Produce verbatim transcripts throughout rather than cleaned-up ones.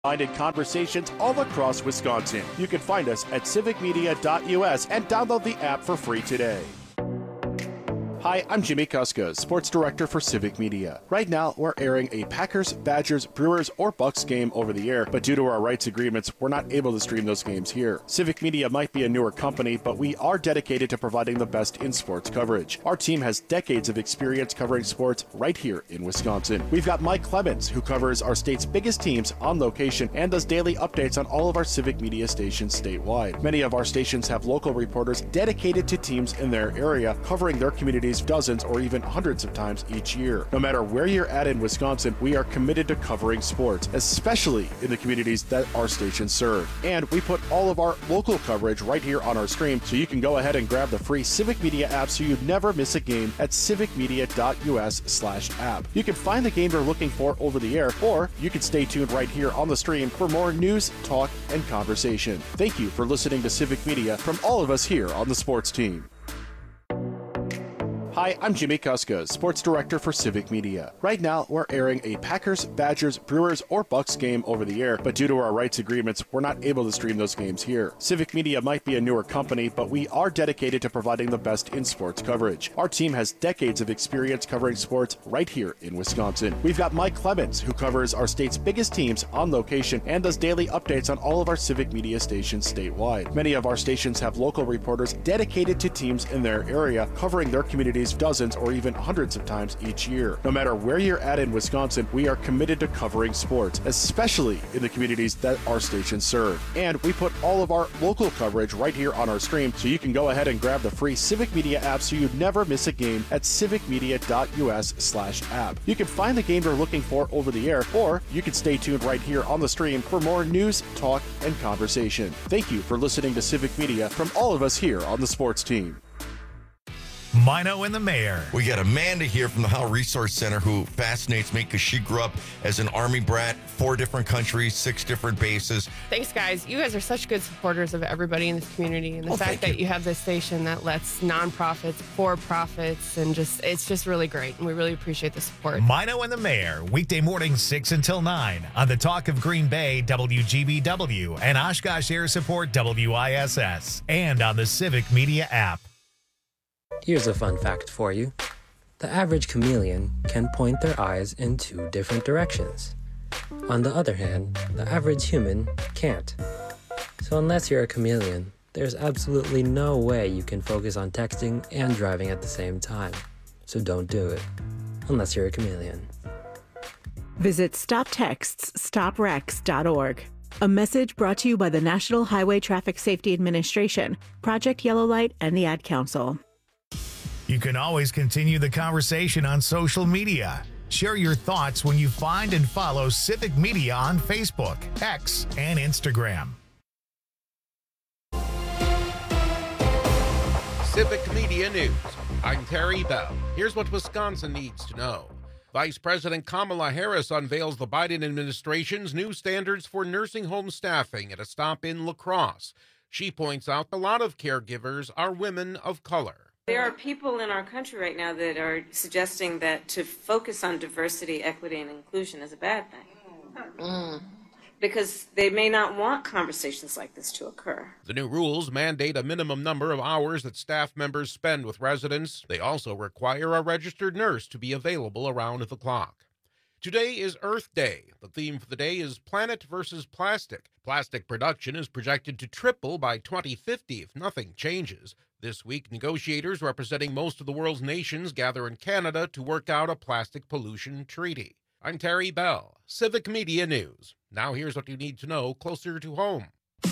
minded conversations all across Wisconsin. You can find us at civic media dot U S and download the app for free today. Hi, I'm Jimmy Kuska, Sports Director for Civic Media. Right now, we're airing a Packers, Badgers, Brewers, or Bucks game over the air, but due to our rights agreements, we're not able to stream those games here. Civic Media might be a newer company, but we are dedicated to providing the best in sports coverage. Our team has decades of experience covering sports right here in Wisconsin. We've got Mike Clemens, who covers our state's biggest teams on location and does daily updates on all of our Civic Media stations statewide. Many of our stations have local reporters dedicated to teams in their area, covering their communities dozens or even hundreds of times each year. No matter where you're at in Wisconsin, we are committed to covering sports, especially in the communities that our stations serve. And we put all of our local coverage right here on our stream, so you can go ahead and grab the free Civic Media app so you never miss a game at civic media dot U S slash app. You can find the game you're looking for over the air, or you can stay tuned right here on the stream for more news, talk, and conversation. Thank you for listening to Civic Media from all of us here on the sports team. Hi, I'm Jimmy Kuska, Sports Director for Civic Media. Right now, we're airing a Packers, Badgers, Brewers, or Bucks game over the air, but due to our rights agreements, we're not able to stream those games here. Civic Media might be a newer company, but we are dedicated to providing the best in sports coverage. Our team has decades of experience covering sports right here in Wisconsin. We've got Mike Clemens, who covers our state's biggest teams on location and does daily updates on all of our Civic Media stations statewide. Many of our stations have local reporters dedicated to teams in their area, covering their communities dozens or even hundreds of times each year. No matter where you're at in Wisconsin, we are committed to covering sports, especially in the communities that our stations serve. And we put all of our local coverage right here on our stream, so you can go ahead and grab the free Civic Media app so you never miss a game at civic media dot U S slash app. You can find the game you're looking for over the air, or you can stay tuned right here on the stream for more news, talk, and conversation. Thank you for listening to Civic Media from all of us here on the sports team. Mino and the Mayor. We got Amanda here from the Howe Resource Center, who fascinates me because she grew up as an Army brat, four different countries, six different bases. Thanks, guys. You guys are such good supporters of everybody in this community, and the Oh, fact that you. you have this station that lets nonprofits, for-profits, and just it's just really great, and we really appreciate the support. Mino and the Mayor, weekday mornings six until nine on the Talk of Green Bay, W G B W, and Oshkosh Air Support, W I S S, and on the Civic Media app. Here's a fun fact for you. The average chameleon can point their eyes in two different directions. On the other hand, the average human can't. So unless you're a chameleon, there's absolutely no way you can focus on texting and driving at the same time. So don't do it, unless you're a chameleon. Visit stop texts stop wrecks dot org. A message brought to you by the National Highway Traffic Safety Administration, Project Yellow Light, and the Ad Council. You can always continue the conversation on social media. Share your thoughts when you find and follow Civic Media on Facebook, X, and Instagram. Civic Media News. I'm Terry Bell. Here's what Wisconsin needs to know. Vice President Kamala Harris unveils the Biden administration's new standards for nursing home staffing at a stop in La Crosse. She points out a lot of caregivers are women of color. There are people in our country right now that are suggesting that to focus on diversity, equity, and inclusion is a bad thing. Mm. Because they may not want conversations like this to occur. The new rules mandate a minimum number of hours that staff members spend with residents. They also require a registered nurse to be available around the clock. Today is Earth Day. The theme for the day is Planet versus Plastic. Plastic production is projected to triple by twenty fifty if nothing changes. This week, negotiators representing most of the world's nations gather in Canada to work out a plastic pollution treaty. I'm Terry Bell, Civic Media News. Now here's what you need to know closer to home.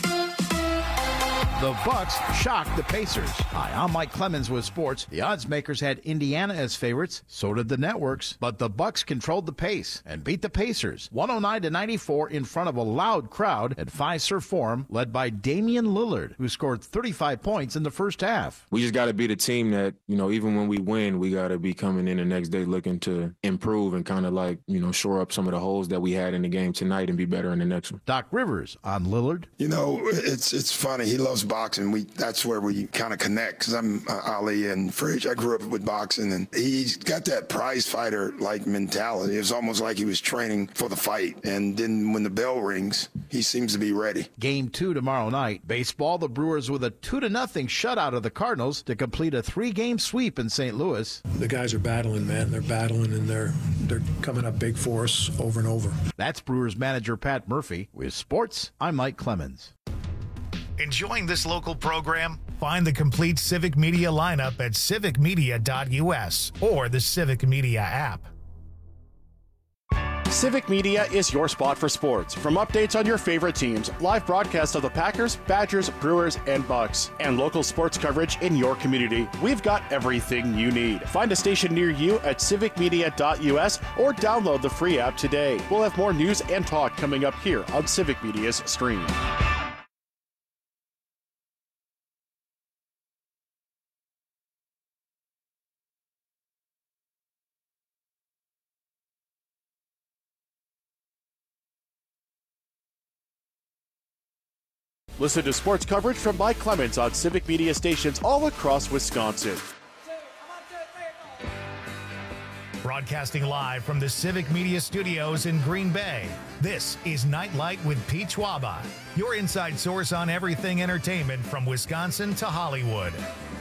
The Bucks shocked the Pacers. Hi, I'm Mike Clemens with sports. The odds makers had Indiana as favorites, so did the networks, but the Bucks controlled the pace and beat the Pacers one oh nine to ninety-four in front of a loud crowd at Fiserv Forum, led by Damian Lillard, who scored thirty-five points in the first half. We just got to be the team that, you know, even when we win, we got to be coming in the next day looking to improve and kind of like, you know, shore up some of the holes that we had in the game tonight and be better in the next one. Doc Rivers on Lillard. You know, it's it's funny. He loves boxing. We that's where we kind of connect because I'm uh, Ali and Fridge. I grew up with boxing, and he's got that prize fighter like mentality. It's almost like he was training for the fight, and then when the bell rings, he seems to be ready. Game two tomorrow night. Baseball, the Brewers with a two to nothing shutout of the Cardinals to complete a three-game sweep in Saint Louis. The guys are battling, man. They're battling, and they're they're coming up big for us over and over. That's Brewers manager Pat Murphy. With sports, I'm Mike Clemens. Enjoying this local program? Find the complete Civic Media lineup at civic media dot u s or the Civic Media app. Civic Media is your spot for sports. From updates on your favorite teams, live broadcasts of the Packers, Badgers, Brewers, and Bucks, and local sports coverage in your community, we've got everything you need. Find a station near you at civic media dot u s or download the free app today. We'll have more news and talk coming up here on Civic Media's stream. Listen to sports coverage from Mike Clemens on Civic Media stations all across Wisconsin. Broadcasting live from the Civic Media Studios in Green Bay, this is Nightlight with Pete Schwaba, your inside source on everything entertainment from Wisconsin to Hollywood.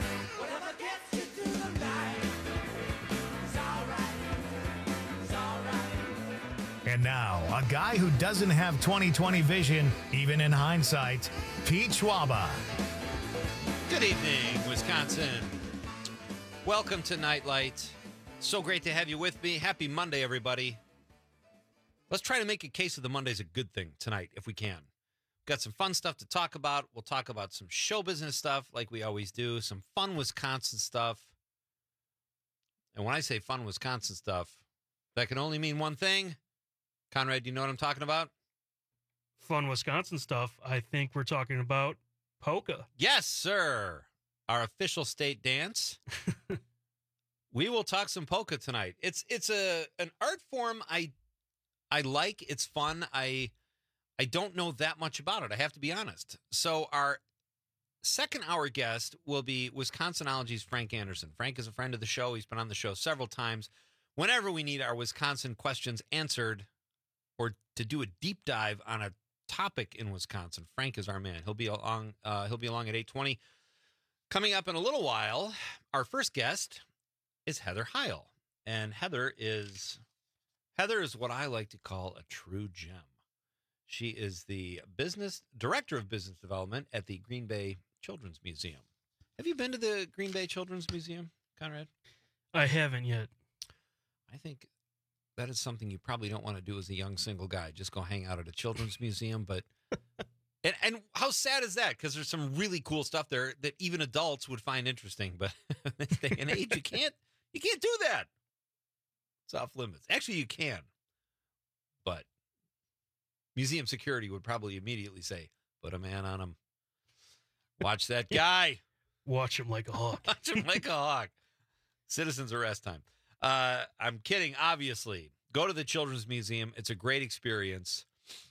And now, a guy who doesn't have twenty twenty vision, even in hindsight, Pete Schwaba. Good evening, Wisconsin. Welcome to Nightlight. So great to have you with me. Happy Monday, everybody. Let's try to make a case of the Monday's a good thing tonight, if we can. Got some fun stuff to talk about. We'll talk about some show business stuff, like we always do, some fun Wisconsin stuff. And when I say fun Wisconsin stuff, that can only mean one thing. Conrad, do you know what I'm talking about? Fun Wisconsin stuff. I think we're talking about polka. Yes, sir. Our official state dance. We will talk some polka tonight. It's it's a an art form I I like. It's fun. I I don't know that much about it. I have to be honest. So our second hour guest will be Wisconsinology's Frank Anderson. Frank is a friend of the show. He's been on the show several times. Whenever we need our Wisconsin questions answered, or to do a deep dive on a topic in Wisconsin, Frank is our man. He'll be along. Uh, he'll be along at eight twenty. Coming up in a little while, our first guest is Heather Heil, and Heather is Heather is what I like to call a true gem. She is the business director of business development at the Green Bay Children's Museum. Have you been to the Green Bay Children's Museum, Conrad? I haven't yet. I think that is something you probably don't want to do as a young single guy. Just go hang out at a children's museum. But and, and how sad is that? Because there's some really cool stuff there that even adults would find interesting. But in this day and age, you can't you can't do that. It's off limits. Actually, you can. But museum security would probably immediately say, "Put a man on him. Watch that guy. Watch him like a hawk. Watch him like a hawk." Citizens arrest time. Uh, I'm kidding, obviously. Go to the Children's Museum. It's a great experience.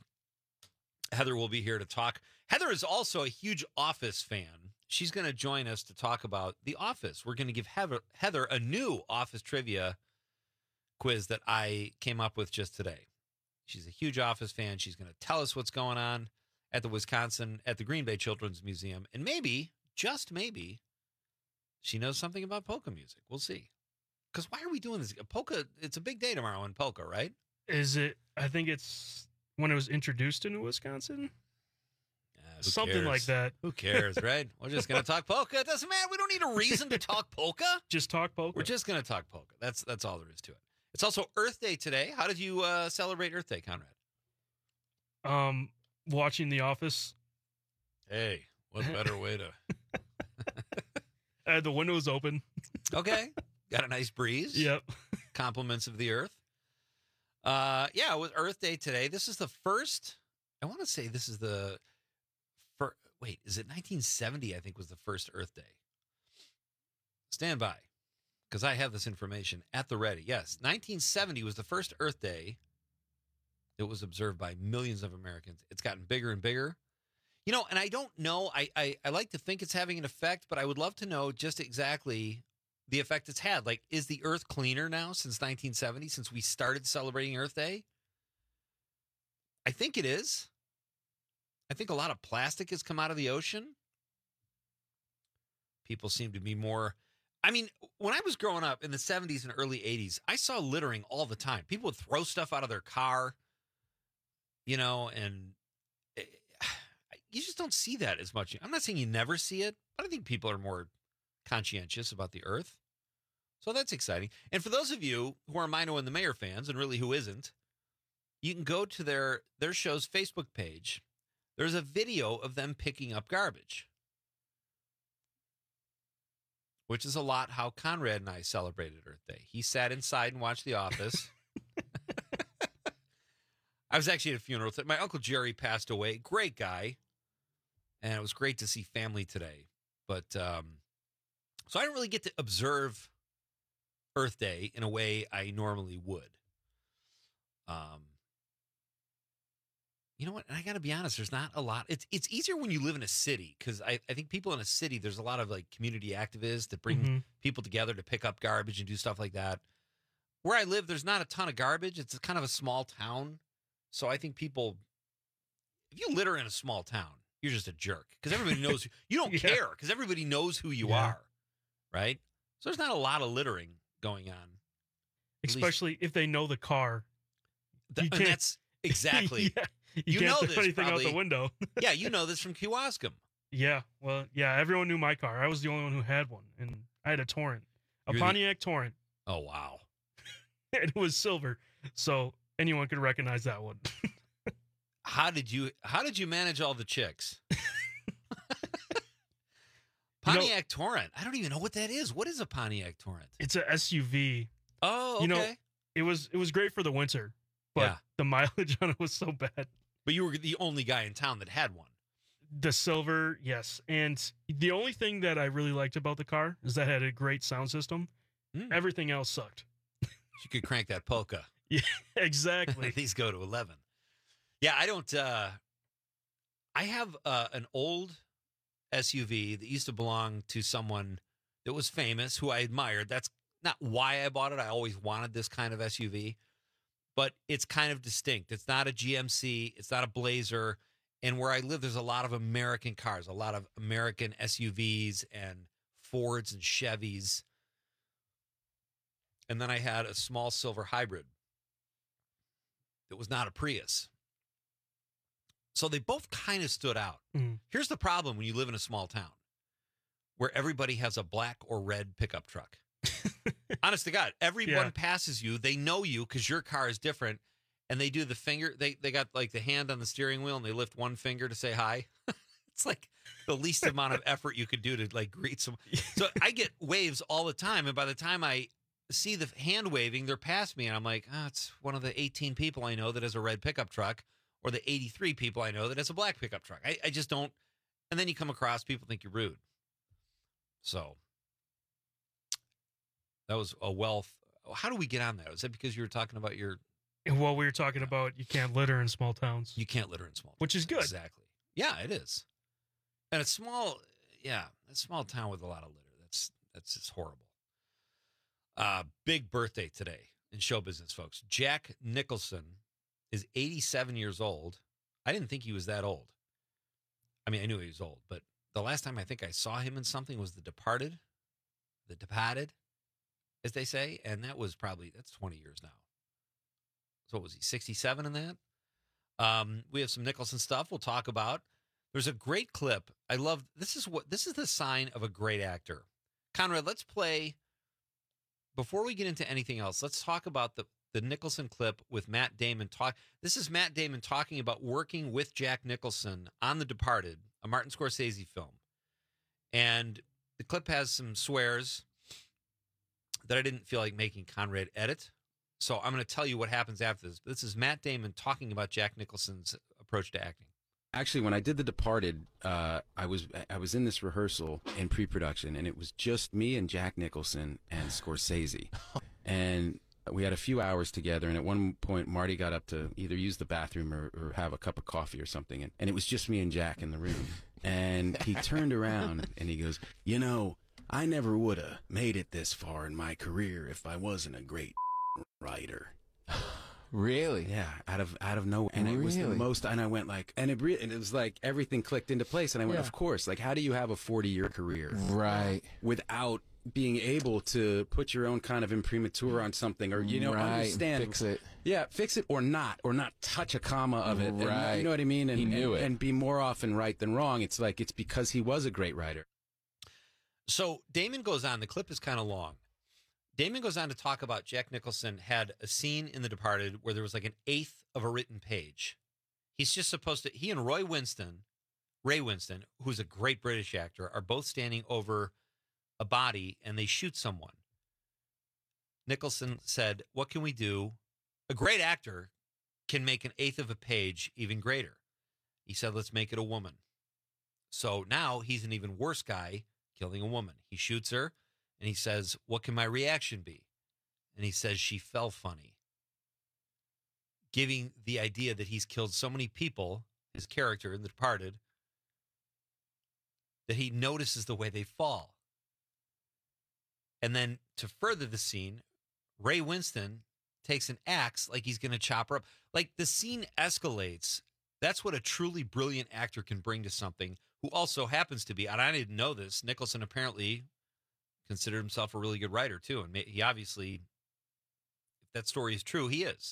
Heather will be here to talk. Heather is also a huge Office fan. She's going to join us to talk about The Office. We're going to give Heather, Heather a new Office trivia quiz that I came up with just today. She's a huge Office fan. She's going to tell us what's going on at the Wisconsin, at the Green Bay Children's Museum. And maybe, just maybe, she knows something about polka music. We'll see. Because why are we doing this? Polka, it's a big day tomorrow in polka, right? Is it? I think it's when it was introduced into Wisconsin. Uh, Something cares? like that. Who cares, right? We're just going to talk polka. It doesn't matter. We don't need a reason to talk polka. Just talk polka. We're just going to talk polka. That's that's all there is to it. It's also Earth Day today. How did you uh, celebrate Earth Day, Conrad? Um, watching The Office. Hey, what better way to... I had the windows open. Okay. Got a nice breeze. Yep. Compliments of the earth. Uh, yeah, it was Earth Day today. This is the first, I want to say this is the, for, wait, is it nineteen seventy, I think, was the first Earth Day? Stand by, because I have this information at the ready. Yes, nineteen seventy was the first Earth Day. It was observed by millions of Americans. It's gotten bigger and bigger. You know, and I don't know. I, I, I like to think it's having an effect, but I would love to know just exactly the effect it's had. Like, is the Earth cleaner now since nineteen seventy, since we started celebrating Earth Day? I think it is. I think a lot of plastic has come out of the ocean. People seem to be more... I mean, when I was growing up in the seventies and early eighties, I saw littering all the time. People would throw stuff out of their car, you know, and it, you just don't see that as much. I'm not saying you never see it, but I think people are more conscientious about the Earth. So that's exciting. And for those of you who are Mino and the Mayor fans, and really who isn't, you can go to their, their show's Facebook page. There's a video of them picking up garbage, which is a lot how Conrad and I celebrated Earth Day. He sat inside and watched The Office. I was actually at a funeral. My Uncle Jerry passed away. Great guy. And it was great to see family today. But, um, so I didn't really get to observe Earth Day in a way I normally would. Um, you know what? And I got to be honest, there's not a lot. It's it's easier when you live in a city because I, I think people in a city, there's a lot of like community activists that bring Mhm. people together to pick up garbage and do stuff like that. Where I live, there's not a ton of garbage. It's kind of a small town. So I think people, if you litter in a small town, you're just a jerk because everybody knows you don't Yeah. care because everybody knows who you Yeah. are, right? So there's not a lot of littering going on. At least- Especially if they know the car. Th- You and can't- that's exactly. yeah, you, You can't know throw this anything probably. out the window. Yeah, you know this from Kewaskum. Yeah, well, yeah, everyone knew my car. I was the only one who had one, and I had a Torrent, a You're the- Pontiac Torrent, Oh wow. and it was silver, so anyone could recognize that one. How did you how did you manage all the chicks? Pontiac Torrent. I don't even know what that is. What is a Pontiac Torrent? It's a S U V. Oh, okay. You know, it was it was great for the winter, but Yeah. the mileage on it was so bad. But you were the only guy in town that had one. The silver, yes, and the only thing that I really liked about the car is that it had a great sound system. Mm. Everything else sucked. You could crank that polka. Yeah, exactly. These go to eleven. Yeah, I don't uh I have uh, an old S U V that used to belong to someone that was famous who I admired. That's not why I bought it. I always wanted this kind of S U V. But it's kind of distinct. It's not a G M C, it's not a Blazer. And where I live, there's a lot of American cars, a lot of American S U Vs and Fords and Chevys. And then I had a small silver hybrid that was not a Prius. So they both kind of stood out. Mm. Here's the problem when you live in a small town where everybody has a black or red pickup truck. Honest to God, everyone Yeah. passes you. They know you because your car is different. And they do the finger, they, they got like the hand on the steering wheel and they lift one finger to say hi. It's like the least amount of effort you could do to like greet someone. So I get waves all the time. And by the time I see the hand waving, they're past me. And I'm like, oh, it's one of the eighteen people I know that has a red pickup truck or the eighty-three people I know that has a black pickup truck. I, I just don't. And then you come across people think you're rude. So that was a wealth. How do we get on that? Was that because you were talking about your... And while we were talking about you can't litter in small towns, You can't litter in small towns. which is good. Exactly. Yeah, it is. And a small, yeah, a small town with a lot of litter. That's that's just horrible. Uh, big birthday today in show business, folks. Jack Nicholson is eighty-seven years old. I didn't think he was that old. I mean, I knew he was old, but the last time I think I saw him in something was The Departed. The Departed, as they say, and that was probably, that's twenty years now. So what was he, sixty-seven in that? Um, we have some Nicholson stuff we'll talk about. There's a great clip. I love, this is what, this is the sign of a great actor. Conrad, let's play, before we get into anything else, let's talk about the, the Nicholson clip with Matt Damon. Talk. This is Matt Damon talking about working with Jack Nicholson on The Departed, a Martin Scorsese film. And the clip has some swears that I didn't feel like making Conrad edit. So I'm going to tell you what happens after this. This is Matt Damon talking about Jack Nicholson's approach to acting. Actually, when I did The Departed, uh, I was I was in this rehearsal in pre-production, and it was just me and Jack Nicholson and Scorsese. And We had a few hours together, and at one point, Marty got up to either use the bathroom or, or have a cup of coffee or something, and, and it was just me and Jack in the room. And he turned around, and he goes, you know, I never would have made it this far in my career if I wasn't a great writer. Really? Yeah, out of out of nowhere. And really? It was the most, and I went like, and it, re- and it was like everything clicked into place, and I went, yeah. of course, like how do you have a forty-year career? Right. Without being able to put your own kind of imprimatur on something, or you know, right. understand, fix it. Yeah, fix it or not, or not touch a comma of it. Right. And, you know what I mean? And, he knew and, it. and be more often right than wrong. It's like it's because he was a great writer. So Damon goes on. The clip is kind of long. Damon goes on to talk about Jack Nicholson had a scene in The Departed where there was like an eighth of a written page. He's just supposed to, he and Roy Winston, Ray Winston, who's a great British actor, are both standing over a body and they shoot someone. Nicholson said, what can we do? A great actor can make an eighth of a page even greater. He said, let's make it a woman. So now he's an even worse guy killing a woman. He shoots her. And he says, what can my reaction be? And he says, she fell funny. Giving the idea that he's killed so many people, his character in The Departed, that he notices the way they fall. And then to further the scene, Ray Winston takes an axe like he's going to chop her up. Like the scene escalates. That's what a truly brilliant actor can bring to something, who also happens to be, and I didn't know this, Nicholson apparently considered himself a really good writer too, and he obviously, if that story is true, he is.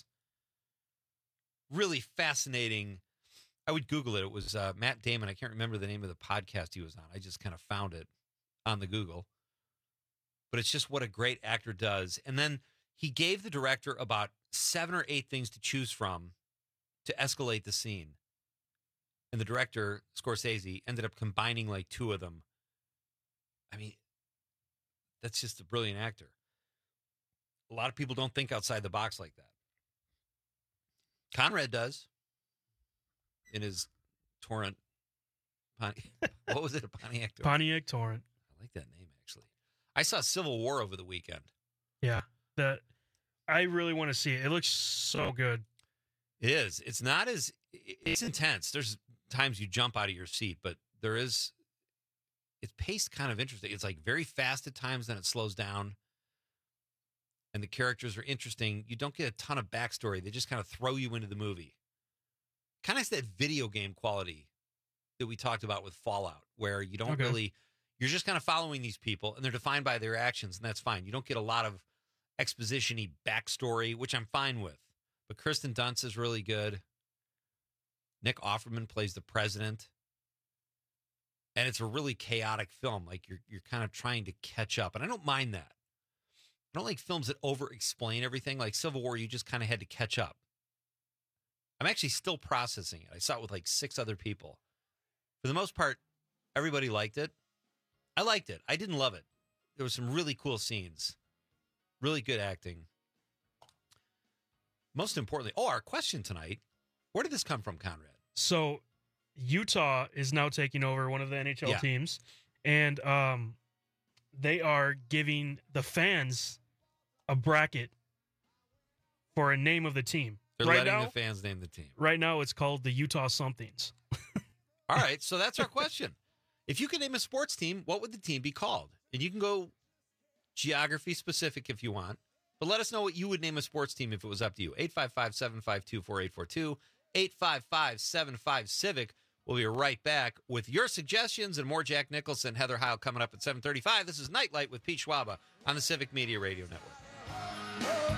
Really fascinating. I would Google it. It was uh, Matt Damon. I can't remember the name of the podcast he was on. I just kind of found it on the Google. But it's just what a great actor does. And then he gave the director about seven or eight things to choose from to escalate the scene. And the director, Scorsese, ended up combining like two of them. I mean, that's just a brilliant actor. A lot of people don't think outside the box like that. Conrad does. In his Torrent. Ponti- what was it? A Pontiac Torrent? Pontiac Torrent. I like that name, actually. I saw Civil War over the weekend. Yeah. That I really want to see it. It looks so good. It is. It's not as... It's intense. There's times you jump out of your seat, but there is... It's paced kind of interesting. It's like very fast at times, then it slows down. And the characters are interesting. You don't get a ton of backstory. They just kind of throw you into the movie. Kind of has that video game quality that we talked about with Fallout, where you don't Okay. really, you're just kind of following these people and they're defined by their actions, and that's fine. You don't get a lot of exposition-y backstory, which I'm fine with. But Kirsten Dunst is really good. Nick Offerman plays the president. And it's a really chaotic film. Like you're you're kind of trying to catch up. And I don't mind that. I don't like films that over-explain everything. Like Civil War, you just kind of had to catch up. I'm actually still processing it. I saw it with like six other people. For the most part, everybody liked it. I liked it. I didn't love it. There were some really cool scenes. Really good acting. Most importantly, oh, our question tonight. Where did this come from, Conrad? So Utah is now taking over one of the N H L Yeah. teams, and um, they are giving the fans a bracket for a name of the team. They're right letting now, the fans name the team. Right now, it's called the Utah Somethings. All right, so that's our question. If you could name a sports team, what would the team be called? And you can go geography specific if you want, but let us know what you would name a sports team if it was up to you. eight five five, seven five two, four eight four two, eight five five, seven five, Civic. We'll be right back with your suggestions and more Jack Nicholson, Heather Heil coming up at seven thirty-five. This is Nightlight with Pete Schwaba on the Civic Media Radio Network.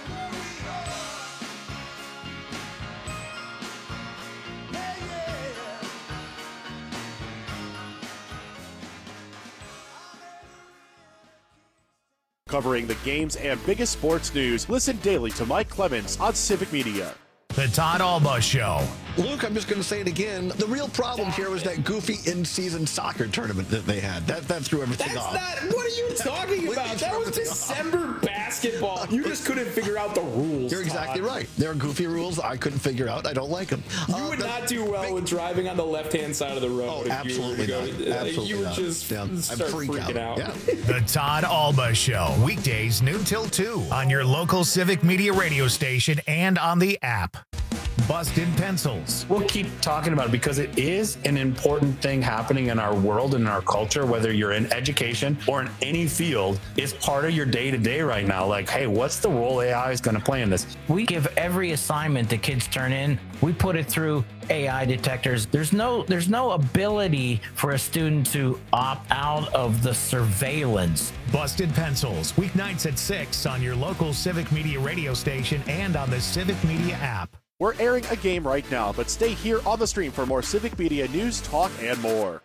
Covering the games and biggest sports news, listen daily to Mike Clemens on Civic Media. The Todd Alba Show. Luke, I'm just going to say it again. The real problem here was that goofy in-season soccer tournament that they had. That that threw everything That's off. not. What are you talking about? That was December basketball. You just couldn't figure out the rules. You're exactly Todd. right. There are goofy rules I couldn't figure out. I don't like them. You Uh, would the- not do well with driving on the left-hand side of the road. Oh, if absolutely you were not. to go, Absolutely You would not. just Yeah, I'd start freak freaking out. out. The Todd Alba Show, weekdays noon till two on your local Civic Media radio station and on the app. Busted Pencils. We'll keep talking about it because it is an important thing happening in our world and in our culture, whether you're in education or in any field. It's part of your day to day right now. Like, hey, what's the role A I is going to play in this? We give every assignment the kids turn in, we put it through A I detectors. There's no there's no ability for a student to opt out of the surveillance. Busted Pencils, weeknights at six on your local Civic Media radio station and on the Civic Media app. We're airing a game right now, but stay here on the stream for more Civic Media news, talk, and more.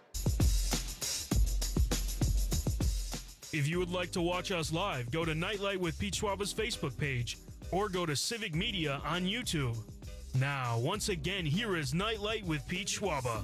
If you would like to watch us live, go to Nightlight with Pete Schwaba's Facebook page or go to Civic Media on YouTube. Now, once again, here is Nightlight with Pete Schwaba.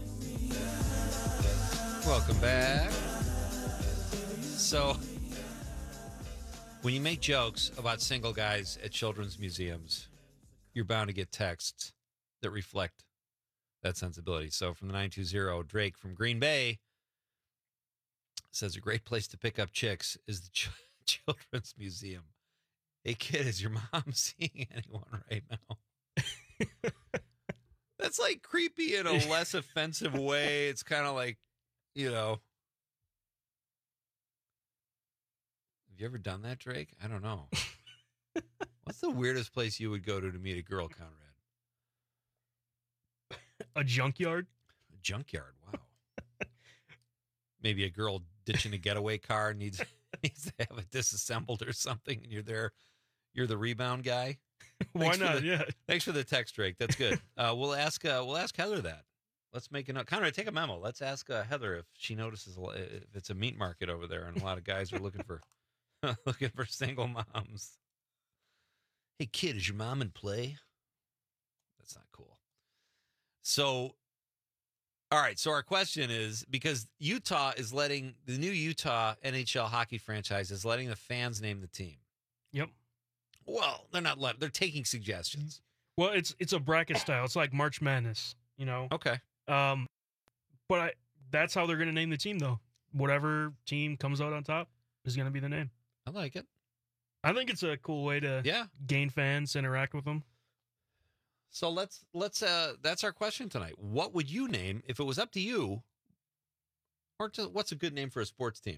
Welcome back. So, when you make jokes about single guys at children's museums, you're bound to get texts that reflect that sensibility. So from the nine two zero, Drake from Green Bay says a great place to pick up chicks is the ch- Children's Museum. Hey, kid, is your mom seeing anyone right now? That's like creepy in a less offensive way. It's kind of like, you know. Have you ever done that, Drake? I don't know. What's the weirdest place you would go to to meet a girl, Conrad? A junkyard? A junkyard, wow. Maybe a girl ditching a getaway car needs needs to have it disassembled or something, and you're there. You're the rebound guy. Why Thanks for not? the- Yeah. Thanks for the text, Drake. That's good. Uh, we'll ask. Uh, we'll ask Heather that. Let's make a note. Conrad, take a memo. Let's ask uh, Heather if she notices a lo- if it's a meat market over there, and a lot of guys are looking for looking for single moms. Hey, kid, is your mom in play? That's not cool. So, all right. So our question is, because Utah is letting, the new Utah N H L hockey franchise is letting the fans name the team. Yep. Well, they're not letting, they're taking suggestions. Well, it's it's a bracket style. It's like March Madness, you know. Okay. Um, but I, that's how they're going to name the team, though. Whatever team comes out on top is going to be the name. I like it. I think it's a cool way to Yeah. gain fans, interact with them. So let's, let's, uh, that's our question tonight. What would you name if it was up to you? Or to, what's a good name for a sports team?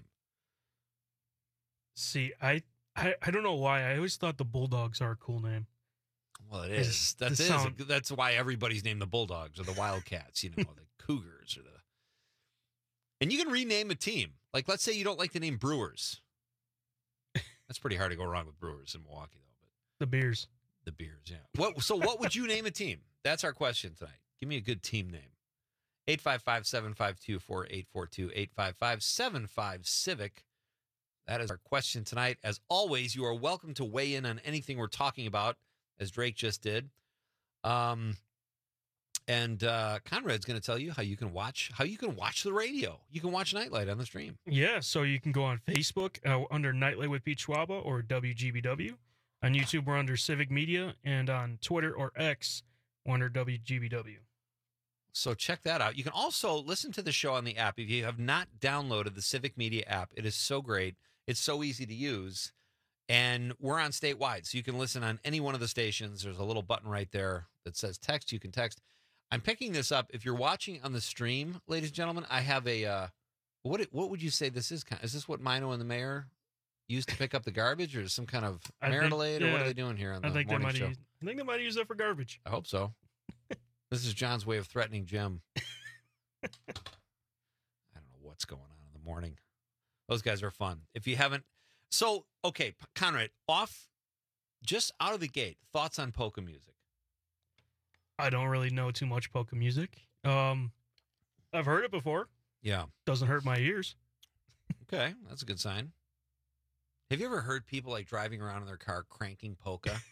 See, I, I I don't know why. I always thought the Bulldogs are a cool name. Well, it It's- is. That the is. sound- That's why everybody's named the Bulldogs or the Wildcats, you know, the Cougars or the. And you can rename a team. Like, let's say you don't like the name Brewers. That's pretty hard to go wrong with Brewers in Milwaukee, though. But The Beers. the Beers, yeah. What? So, what would you name a team? That's our question tonight. Give me a good team name. eight five five, seven five two, four eight four two, eight five five, seven five Civic. That is our question tonight. As always, you are welcome to weigh in on anything we're talking about, as Drake just did. Um, and uh, Conrad's going to tell you how you can watch how you can watch the radio. You can watch Nightlight on the stream. Yeah, so you can go on Facebook uh, under Nightlight with Pete Schwaba or W G B W. On YouTube, we're under Civic Media, and on Twitter or X, we're under W G B W. So check that out. You can also listen to the show on the app. If you have not downloaded the Civic Media app, it is so great. It's so easy to use. And we're on statewide, so you can listen on any one of the stations. There's a little button right there that says text. You can text. I'm picking this up. If you're watching on the stream, ladies and gentlemen, I have a, uh, what what would you say this is? Is this what Mino and the mayor used to pick up the garbage, or some kind of I think- marital aid, or what yeah, are they doing here on the I think they morning might show? use, I think they might use that for garbage. I hope so. This is John's way of threatening Jim. I don't know what's going on in the morning. Those guys are fun. If you haven't, so okay, Conrad, off, just out of the gate, thoughts on polka music? I don't really know too much polka music. Um, I've heard it before. Yeah. Doesn't hurt my ears. Okay, that's a good sign. Have you ever heard people like driving around in their car cranking polka?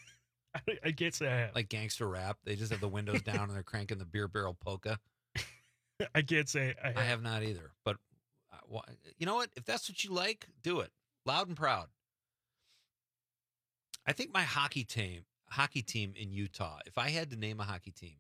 I, I can't say I have. Like gangster rap. They just have the windows down and they're cranking the beer barrel polka. I can't say I have. I have not either. But uh, wh- you know what? If that's what you like, do it. Loud and proud. I think my hockey team, hockey team in Utah, if I had to name a hockey team,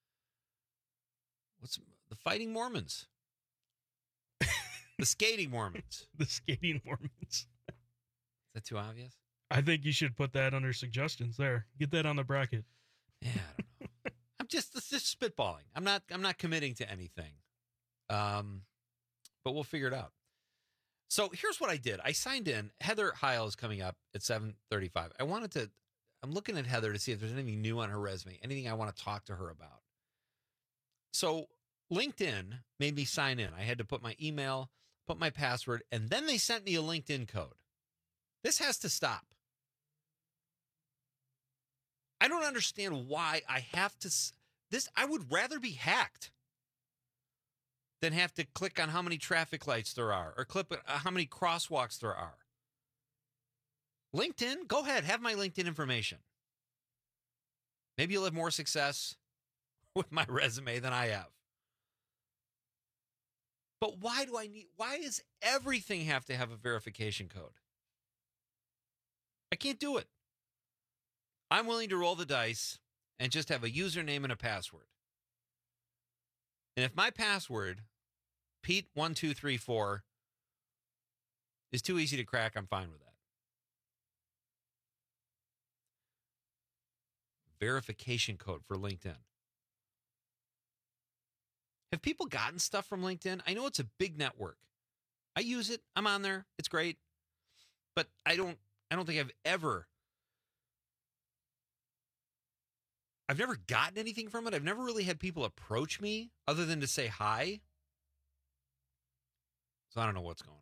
what's the Fighting Mormons? The Skating Mormons. The Skating Mormons. Is that too obvious? I think you should put that under suggestions there. Get that on the bracket. Yeah, I don't know. I'm just it's just spitballing. I'm not I'm not committing to anything. Um, but we'll figure it out. So here's what I did. I signed in. Heather Heil is coming up at seven thirty-five. I wanted to I'm looking at Heather to see if there's anything new on her resume, anything I want to talk to her about. So LinkedIn made me sign in. I had to put my email, put my password, and then they sent me a LinkedIn code. This has to stop. I don't understand why I have to this I would rather be hacked than have to click on how many traffic lights there are or click on how many crosswalks there are. LinkedIn, go ahead, have my LinkedIn information. Maybe you'll have more success with my resume than I have. But why do I need why does everything have to have a verification code? I can't do it. I'm willing to roll the dice and just have a username and a password. And if my password, Pete one two three four, is too easy to crack, I'm fine with that. Verification code for LinkedIn. Have people gotten stuff from LinkedIn? I know it's a big network. I use it. I'm on there. It's great. But I don't I don't think I've ever I've never gotten anything from it. I've never really had people approach me other than to say hi. So I don't know what's going on.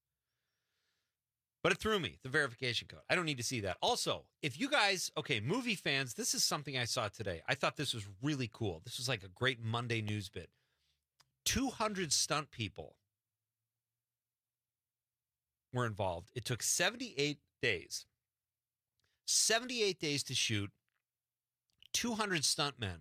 But it threw me, the verification code. I don't need to see that. Also, if you guys, okay, movie fans, this is something I saw today. I thought this was really cool. This was like a great Monday news bit. two hundred stunt people were involved. It took seventy-eight days. seventy-eight days to shoot. two hundred stuntmen.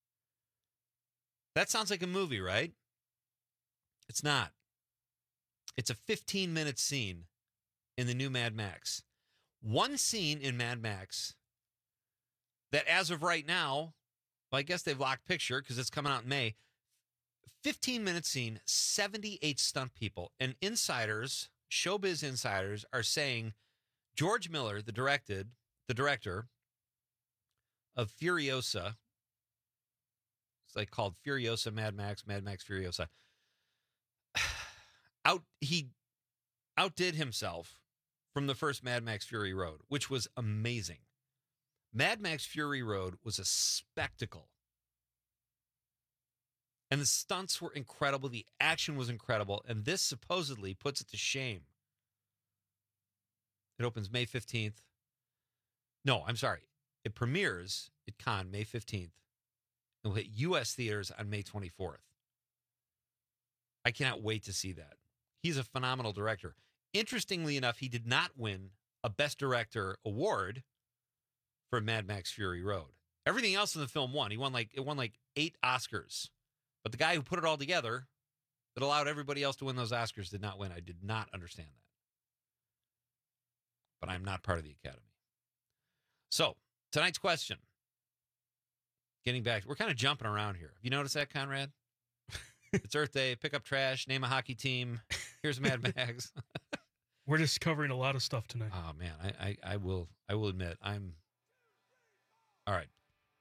That sounds like a movie, right? It's not. It's a fifteen-minute scene in the new Mad Max. One scene in Mad Max that as of right now, well, I guess they've locked picture because it's coming out in May. fifteen-minute scene, seventy-eight stunt people. And insiders, showbiz insiders, are saying George Miller, the directed, the director of Furiosa, it's like called Furiosa Mad Max, Mad Max Furiosa, out he outdid himself from the first Mad Max Fury Road, which was amazing. Mad Max Fury Road was a spectacle. And the stunts were incredible. The action was incredible. And this supposedly puts it to shame. It opens May fifteenth. No, I'm sorry. It premieres at Cannes May fifteenth. It will hit U S theaters on May twenty-fourth. I cannot wait to see that. He's a phenomenal director. Interestingly enough, he did not win a Best Director award for Mad Max Fury Road. Everything else in the film won. He won like it won like eight Oscars. But the guy who put it all together that allowed everybody else to win those Oscars did not win. I did not understand that. But I'm not part of the Academy. So, tonight's question. Getting back, we're kind of jumping around here. Have you noticed that, Conrad? It's Earth Day. Pick up trash. Name a hockey team. Here's Mad Max. We're just covering a lot of stuff tonight. Oh man, I, I, I will I will admit I'm. All right.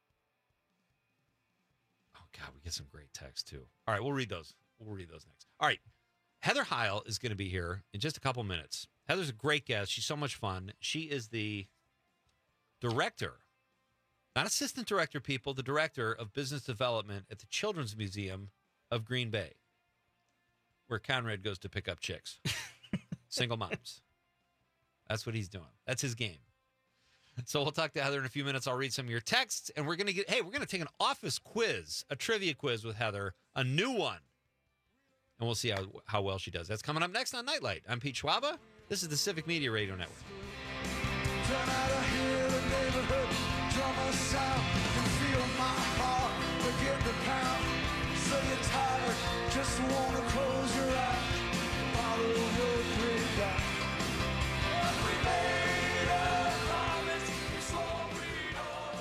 Oh God, we get some great texts too. All right, we'll read those. We'll read those next. All right, Heather Heil is going to be here in just a couple minutes. Heather's a great guest. She's so much fun. She is the director, not assistant director, people, the director of business development at the Children's Museum of Green Bay, where Conrad goes to pick up chicks, single moms. That's what he's doing. That's his game. So we'll talk to Heather in a few minutes. I'll read some of your texts, and we're going to get, hey, we're going to take an office quiz, a trivia quiz with Heather, a new one. And we'll see how, how well she does. That's coming up next on Nightlight. I'm Pete Schwaba. This is the Civic Media Radio Network. us out and feel my heart begin to pound. So you're tired, just wanna close your eyes, bottle your breath out. But we made a promise, it's all we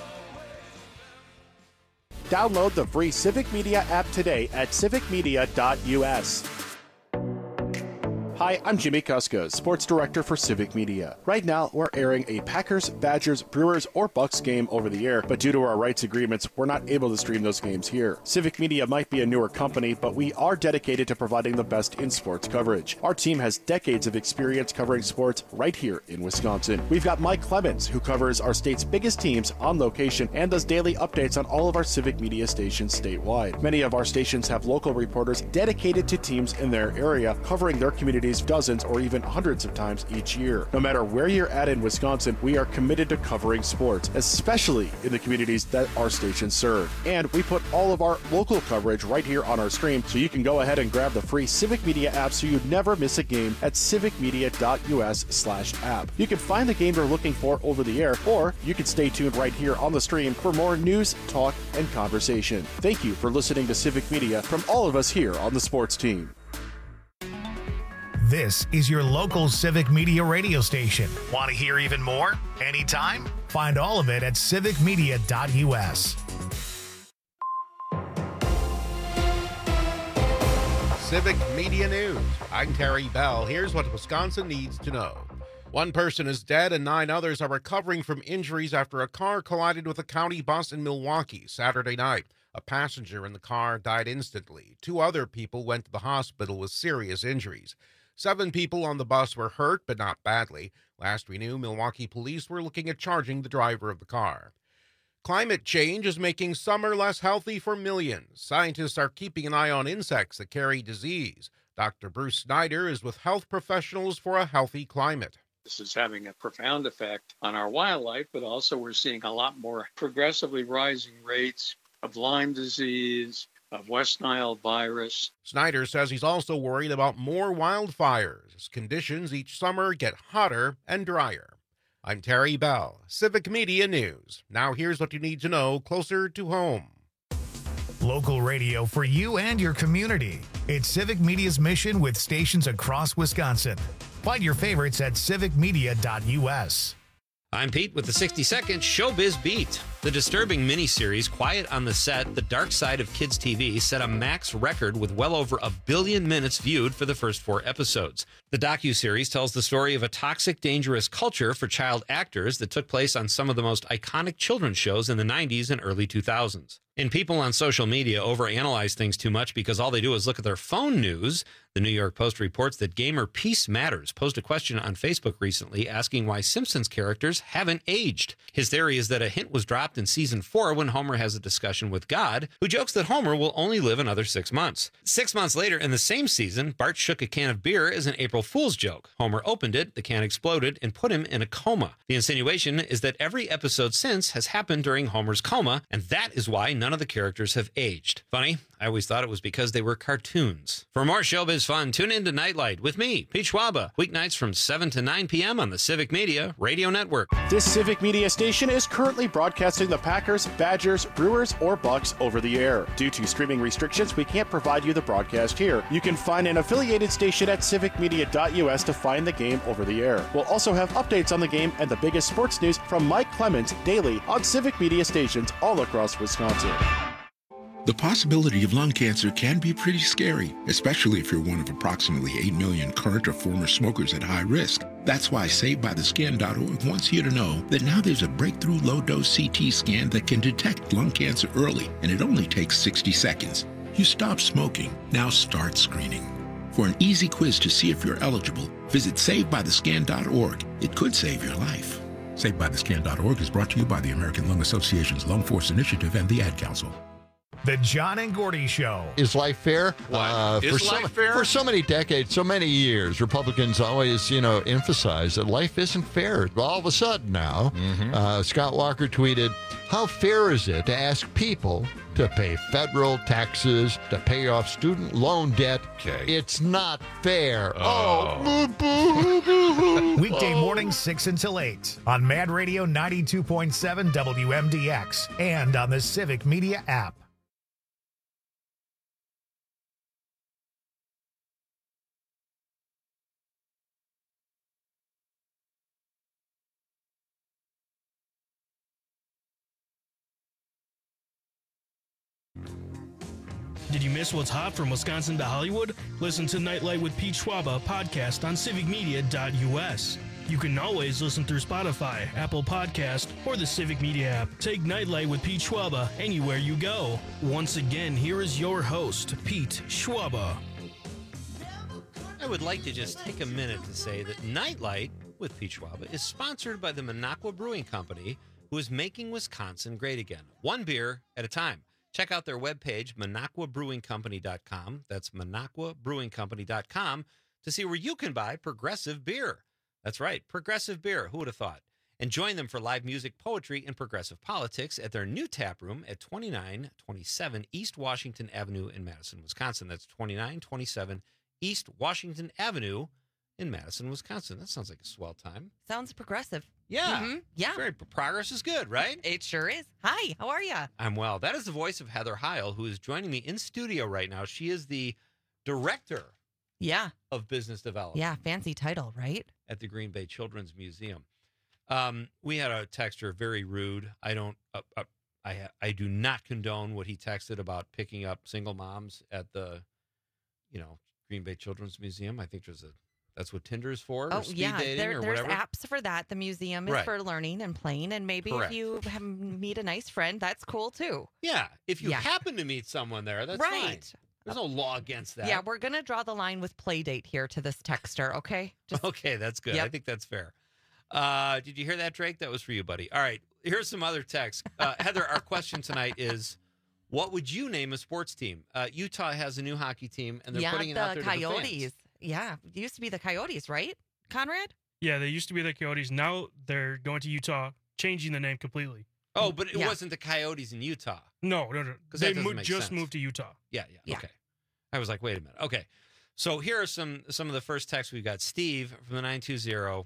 always. Download the free Civic Media app today at civic media dot u s. Hi, I'm Jimmy Kuskos, Sports Director for Civic Media. Right now, we're airing a Packers, Badgers, Brewers, or Bucks game over the air, but due to our rights agreements, we're not able to stream those games here. Civic Media might be a newer company, but we are dedicated to providing the best in sports coverage. Our team has decades of experience covering sports right here in Wisconsin. We've got Mike Clemens, who covers our state's biggest teams on location and does daily updates on all of our Civic Media stations statewide. Many of our stations have local reporters dedicated to teams in their area, covering their communities dozens or even hundreds of times each year. No matter where you're at in Wisconsin, we are committed to covering sports, especially in the communities that our stations serve. And we put all of our local coverage right here on our stream, so you can go ahead and grab the free Civic Media app so you never miss a game at civic media dot u s slash app. You can find the game you're looking for over the air, or you can stay tuned right here on the stream for more news, talk, and conversation. Thank you for listening to Civic Media from all of us here on the sports team. This is your local Civic Media radio station. Want to hear even more? Anytime? Find all of it at civic media dot u s. Civic Media News. I'm Terry Bell. Here's what Wisconsin needs to know. One person is dead and nine others are recovering from injuries after a car collided with a county bus in Milwaukee Saturday night. A passenger in the car died instantly. Two other people went to the hospital with serious injuries. Seven people on the bus were hurt, but not badly. Last we knew, Milwaukee police were looking at charging the driver of the car. Climate change is making summer less healthy for millions. Scientists are keeping an eye on insects that carry disease. Doctor Bruce Snyder is with Health Professionals for a Healthy Climate. This is having a profound effect on our wildlife, but also we're seeing a lot more progressively rising rates of Lyme disease, of West Nile virus. Snyder says he's also worried about more wildfires as conditions each summer get hotter and drier. I'm Terry Bell, Civic Media News. Now here's what you need to know closer to home. Local radio for you and your community. It's Civic Media's mission with stations across Wisconsin. Find your favorites at civic media dot u s. I'm Pete with the sixty second Showbiz Beat. The disturbing miniseries Quiet on the Set, The Dark Side of Kids T V set a max record with well over a billion minutes viewed for the first four episodes. The docuseries tells the story of a toxic, dangerous culture for child actors that took place on some of the most iconic children's shows in the nineties and early two thousands. And people on social media overanalyze things too much because all they do is look at their phone news. The New York Post reports that gamer Peace Matters posed a question on Facebook recently asking why Simpsons characters haven't aged. His theory is that a hint was dropped in season four when Homer has a discussion with God, who jokes that Homer will only live another six months. Six months later in the same season, Bart shook a can of beer as an April Fool's joke. Homer opened it, the can exploded, and put him in a coma. The insinuation is that every episode since has happened during Homer's coma, and that is why none of the characters have aged. Funny, I always thought it was because they were cartoons. For more showbiz fun, tune in to Nightlight with me, Pete Schwaba, weeknights from seven to nine p.m. on the Civic Media Radio Network. This Civic Media station is currently broadcasting the Packers, Badgers, Brewers, or Bucks over the air. Due to streaming restrictions, we can't provide you the broadcast here. You can find an affiliated station at civic media dot u s to find the game over the air. We'll also have updates on the game and the biggest sports news from Mike Clemens daily on Civic Media stations all across Wisconsin. The possibility of lung cancer can be pretty scary, especially if you're one of approximately eight million current or former smokers at high risk. That's why saved by the skin dot org wants you to know that now there's a breakthrough low-dose C T scan that can detect lung cancer early, and it only takes sixty seconds. You stop smoking, now start screening. For an easy quiz to see if you're eligible, visit saved by the skin dot org. It could save your life. saved by the skin dot org is brought to you by the American Lung Association's Lung Force Initiative and the Ad Council. The John and Gordy Show. Is life fair? Uh, for is so, life fair? For so many decades, so many years, Republicans always, you know, emphasize that life isn't fair. All of a sudden now, mm-hmm. uh, Scott Walker tweeted, "How fair is it to ask people to pay federal taxes, to pay off student loan debt. Okay. It's not fair. Oh. Oh, boo, boo, boo. Weekday Oh. mornings six until eight on Mad Radio ninety-two point seven W M D X and on the Civic Media app. Did you miss what's hot from Wisconsin to Hollywood? Listen to Nightlight with Pete Schwaba podcast on civic media dot U S. You can always listen through Spotify, Apple Podcast, or the Civic Media app. Take Nightlight with Pete Schwaba anywhere you go. Once again, here is your host, Pete Schwaba. I would like to just take a minute to say that Nightlight with Pete Schwaba is sponsored by the Minocqua Brewing Company, who is making Wisconsin great again, one beer at a time. Check out their webpage, minocqua brewing company dot com. That's minocqua brewing company dot com to see where you can buy progressive beer. That's right, progressive beer. Who would have thought? And join them for live music, poetry, and progressive politics at their new tap room at twenty-nine twenty-seven East Washington Avenue in Madison, Wisconsin. That's twenty-nine twenty-seven East Washington Avenue in Madison, Wisconsin. That sounds like a swell time. Sounds progressive. Yeah. Mhm. Yeah. Very, progress is good, right? It sure is. Hi, how are you? I'm well. That is the voice of Heather Heil, who is joining me in studio right now. She is the director Yeah. of business development Yeah, fancy title, right? at the Green Bay Children's Museum. Um, we had a texter, very rude. I don't, uh, uh, I, ha- I do not condone what he texted about picking up single moms at the, you know, Green Bay Children's Museum. I think there's a, that's what Tinder is for, or Oh, speed yeah. dating There, or there's whatever. apps for that. The museum is Right. for learning and playing. And maybe Correct. if you have, meet a nice friend, that's cool too. Yeah, if you Yeah. happen to meet someone there, that's Right. fine. There's no law against that. Yeah, we're going to draw the line with play date here to this texter, okay? Just, Okay, that's good. I Yep. think that's fair. Uh, did you hear that, Drake? That was for you, buddy. All right, here's some other text. Uh, Heather, our question tonight is, what would you name a sports team? Uh, Utah has a new hockey team, and they're yeah, putting it the out there to the Coyotes. fans. Yeah, it used to be the Coyotes, right, Conrad? Yeah, they used to be the Coyotes. Now they're going to Utah, changing the name completely. Oh, but it Yeah. wasn't the Coyotes in Utah. No, no, no. 'Cause that They doesn't mo- make just sense. moved to Utah. Yeah, yeah, Yeah. okay. I was like, wait a minute. Okay, so here are some some of the first texts we've got. Steve from the nine two zero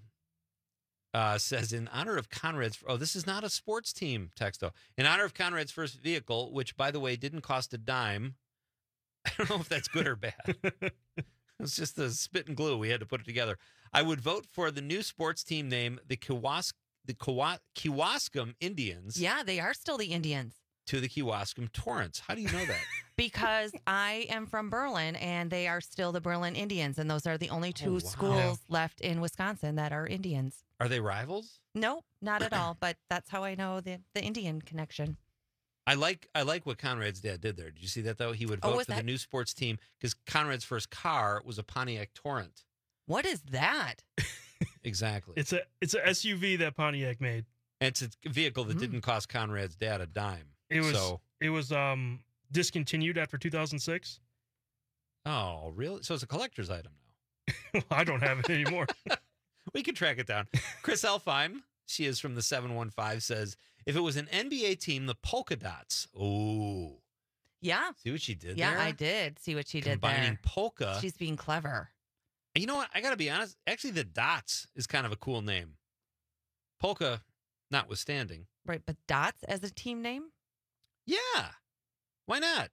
uh, says, in honor of Conrad's, oh, this is not a sports team text, though. In honor of Conrad's first vehicle, which, by the way, didn't cost a dime. I don't know if that's good or bad. It's just the spit and glue. We had to put it together. I would vote for the new sports team name, the Kewas- the Kewa- Kewaskum Indians, Yeah, they are still the Indians. to the Kewaskum Torrents. How do you know that? Because I am from Berlin and they are still the Berlin Indians. And those are the only two wow. schools left in Wisconsin that are Indians. Are they rivals? No, not at all. But that's how I know the, the Indian connection. I like I like what Conrad's dad did there. Did you see that though? He would Oh, vote was for the that- new sports team because Conrad's first car was a Pontiac Torrent. What is that? Exactly. It's a it's a S U V that Pontiac made. And it's a vehicle that Mm. didn't cost Conrad's dad a dime. It was So, it was um discontinued after two thousand six. oh, really? So it's a collector's item now. I don't have it anymore. We can track it down. Chris Elfheim, she is from the seven one five, says, if it was an N B A team, the Polka Dots. Oh, Yeah. see what she did Yeah, there? I did see what she did Combining there. polka. She's being clever. And you know what? I got to be honest. Actually, the Dots is kind of a cool name. Polka, notwithstanding. Right. But Dots as a team name? Yeah. Why not?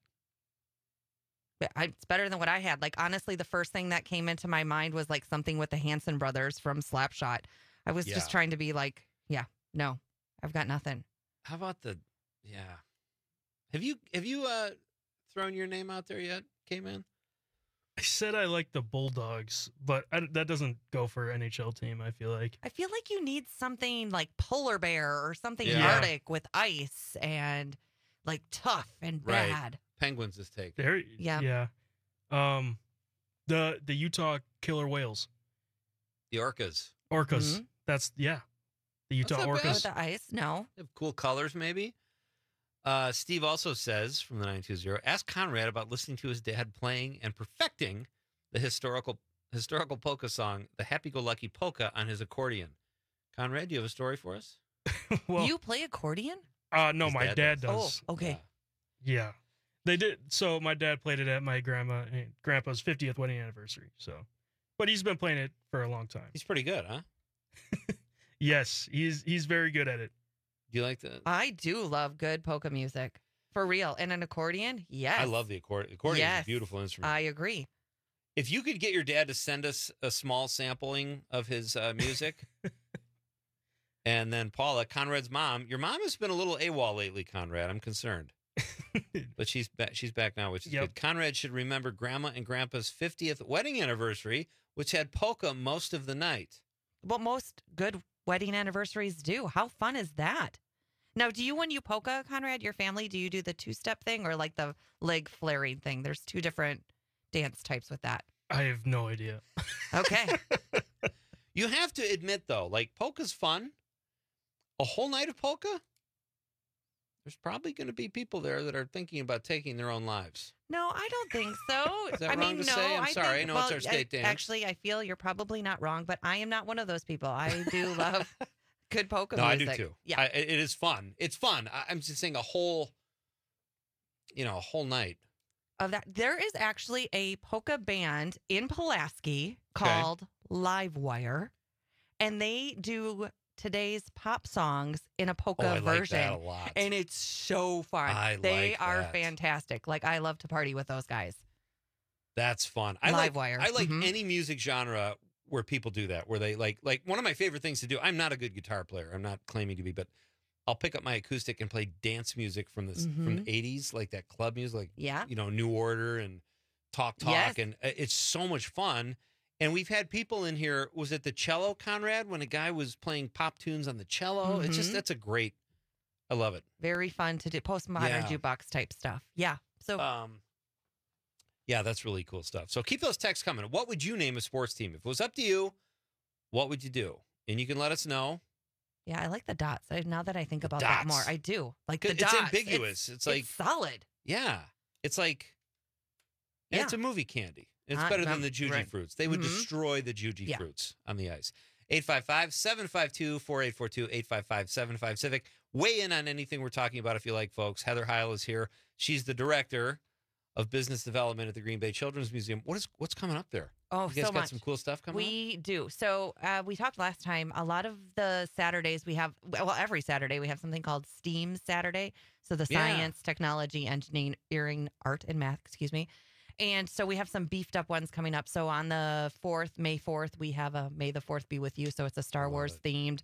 But I, it's better than what I had. Like, honestly, the first thing that came into my mind was like something with the Hanson brothers from Slapshot. I was Yeah. just trying to be like, yeah, no, I've got nothing. How about the? Yeah. Have you have you uh thrown your name out there yet, K-Man? I said I like the Bulldogs, but I, that doesn't go for N H L team. I feel like I feel like you need something like polar bear or something Yeah. Arctic with ice and like tough and Right. bad. Penguins is taken. there. Yeah. yeah. Um, the the Utah Killer Whales, The Orcas. Orcas. Mhm. That's yeah, the Utah not bad. With Orcas. the ice? No. They have cool colors, maybe. Uh, Steve also says from the nine two zero, ask Conrad about listening to his dad playing and perfecting the historical historical polka song, the Happy-Go-Lucky Polka, on his accordion. Conrad, do you have a story for us? well, you play accordion? uh, no, His my dad dad does. does. Oh, okay. Yeah. They did. So my dad played it at my grandma and grandpa's fiftieth wedding anniversary. So, but he's been playing it for a long time. He's pretty good, huh? Yes, he's he's very good at it. Do you like the? I do love good polka music. For real. And an accordion? Yes. I love the accordion. Accordion Yes. is a beautiful instrument. I agree. If you could get your dad to send us a small sampling of his uh, music, and then Paula, Conrad's mom, your mom has been a little AWOL lately, Conrad. I'm concerned. But she's back. She's back now, which is Yep. good. Conrad should remember Grandma and Grandpa's fiftieth wedding anniversary, which had polka most of the night. Well, most good wedding anniversaries do. How fun is that? Now, do you, when you polka, Conrad, your family, do you do the two-step thing or like the leg flaring thing? There's two different dance types with that. I have no idea. Okay. You have to admit, though, like polka's fun. A whole night of polka? There's probably going to be people there that are thinking about taking their own lives. No, I don't think so. Is that I wrong mean, to no, say? I'm I sorry. think- I know it's well, our state I- dance. Actually, I feel you're probably not wrong, but I am not one of those people. I do love good polka No, music. I do too. Yeah. I, it is fun. It's fun. I, I'm just saying a whole, you know, a whole night. Of that, there is actually a polka band in Pulaski called Livewire, and they do today's pop songs in a polka Oh, I like version. that a lot. And it's so fun. I they like are that. fantastic. Like, I love to party with those guys. That's fun. I like Livewire. I like Mhm. any music genre where people do that, where they like like one of my favorite things to do. I'm not a good guitar player. I'm not claiming to be, but I'll pick up my acoustic and play dance music from the from Mhm. the eighties, like that club music, like Yeah. you know, New Order and Talk Talk, Yes. and uh, it's so much fun. And we've had people in here. Was it the cello, Conrad, when a guy was playing pop tunes on the cello? It's just Mhm. that's a great. I love it. Very fun to do. Postmodern Yeah. jukebox type stuff. Yeah. So Um, yeah, that's really cool stuff. So keep those texts coming. What would you name a sports team? If it was up to you, what would you do? And you can let us know. yeah, I like the dots. I, now that I think about that more, dots. I do. Like the It's dots. ambiguous. It's like- solid. Yeah. It's like, and Yeah. it's a movie candy. It's Uh, better um, than the Juji right. fruits. They would Mhm. destroy the Juji Yeah. fruits on the ice. eight five five, seven five two, four eight four two, eight five five, seven five Civic. Weigh in on anything we're talking about if you like, folks. Heather Heil is here. She's the director of business development at the Green Bay Children's Museum. What is what's coming up there? Oh, you guys so got much. some cool stuff coming up? We do. So uh, we talked last time. A lot of the Saturdays we have, well, every Saturday we have something called STEAM Saturday. So the Yeah. science, technology, engineering, art, and math. Excuse me. And so we have some beefed up ones coming up. So on the fourth, May fourth, we have a May the fourth be with you. So it's a Star Wars themed.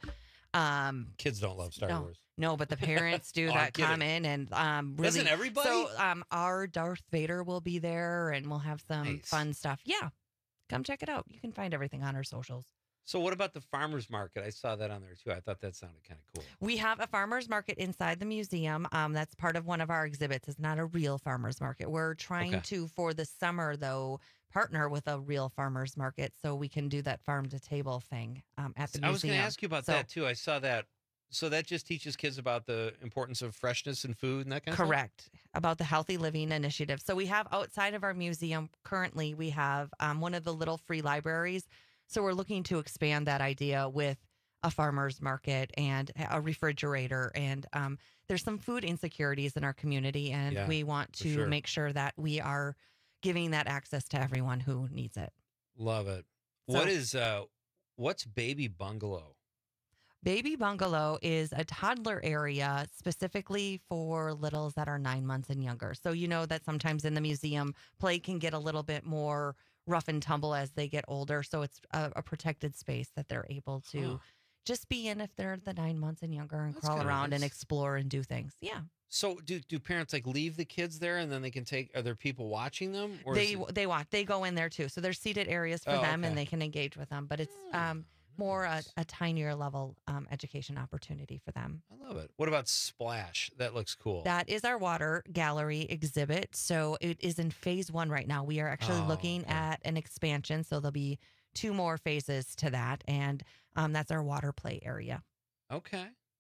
Um, Kids don't love Star no, Wars. No, but the parents do Oh, I'm that kidding. come in and um really Doesn't everybody? So um our Darth Vader will be there and we'll have some Nice. fun stuff. Yeah. Come check it out. You can find everything on our socials. So what about the farmers market? I saw that on there too. I thought that sounded kind of cool. We have a farmers market inside the museum. Um, that's part of one of our exhibits. It's not a real farmers market. We're trying Okay. to, for the summer though, partner with a real farmers market so we can do that farm to table thing um, at the museum. I was going to ask you about So- that too. I saw that. So that just teaches kids about the importance of freshness and food and that kind of stuff? Correct. About the Healthy Living Initiative. So we have outside of our museum currently, we have um, one of the little free libraries. So we're looking to expand that idea with a farmer's market and a refrigerator. And um, there's some food insecurities in our community. And Yeah, we want for to sure. make sure that we are giving that access to everyone who needs it. Love it. So- what is, uh, what's Baby Bungalow? Baby Bungalow is a toddler area specifically for littles that are nine months and younger. So you know that sometimes in the museum, play can get a little bit more rough and tumble as they get older. So it's a, a protected space that they're able to Huh. just be in if they're the nine months and younger and That's crawl kinda around and nice. explore and do things. Yeah. So do do parents like leave the kids there and then they can take, are there people watching them? Or They is it- they watch. They go in there too. So there's seated areas for Oh, them and okay. they can engage with them. But it's um, more a, a tinier level um, education opportunity for them. I love it. What about Splash? That looks cool. That is our water gallery exhibit. So it is in phase one right now. We are actually Oh, looking okay. at an expansion. So there'll be two more phases to that. And um, that's our water play area. Okay.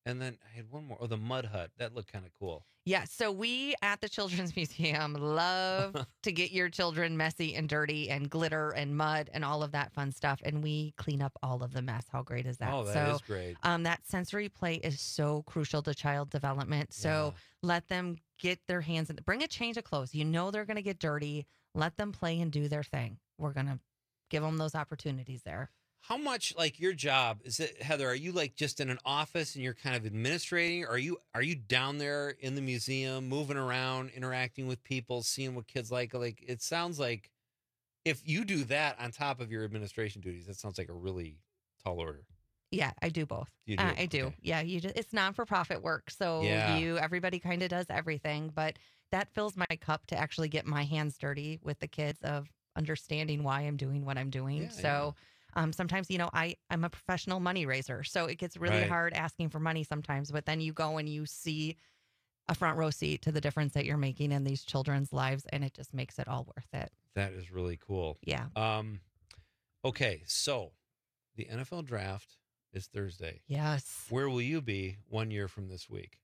And then I had one more. Oh, the Mud Hut. That looked kind of cool. Yeah, so we at the Children's Museum love to get your children messy and dirty and glitter and mud and all of that fun stuff. And we clean up all of the mess. How great is that? Oh, that so, is great. Um, that sensory play is so crucial to child development. So let them get their hands in. Bring a change of clothes. You know they're going to get dirty. Let them play and do their thing. We're going to give them those opportunities there. How much, like, your job is it, Heather? Are you like just in an office and you're kind of administrating? Or are you are you down there in the museum, moving around, interacting with people, seeing what kids like? Like, it sounds like if you do that on top of your administration duties, that sounds like a really tall order. Yeah, I do both. You do? Uh, I do. Okay. Yeah, you just, it's non for profit work, so Yeah. you everybody kind of does everything, but that fills my cup to actually get my hands dirty with the kids of understanding why I'm doing what I'm doing. Yeah, so um, sometimes, you know, I I'm a professional money raiser, so it gets really Right. hard asking for money sometimes. But then you go and you see a front row seat to the difference that you're making in these children's lives, and it just makes it all worth it. That is really cool. Yeah. Um. Okay, so the N F L draft is Thursday. Yes. Where will you be one year from this week?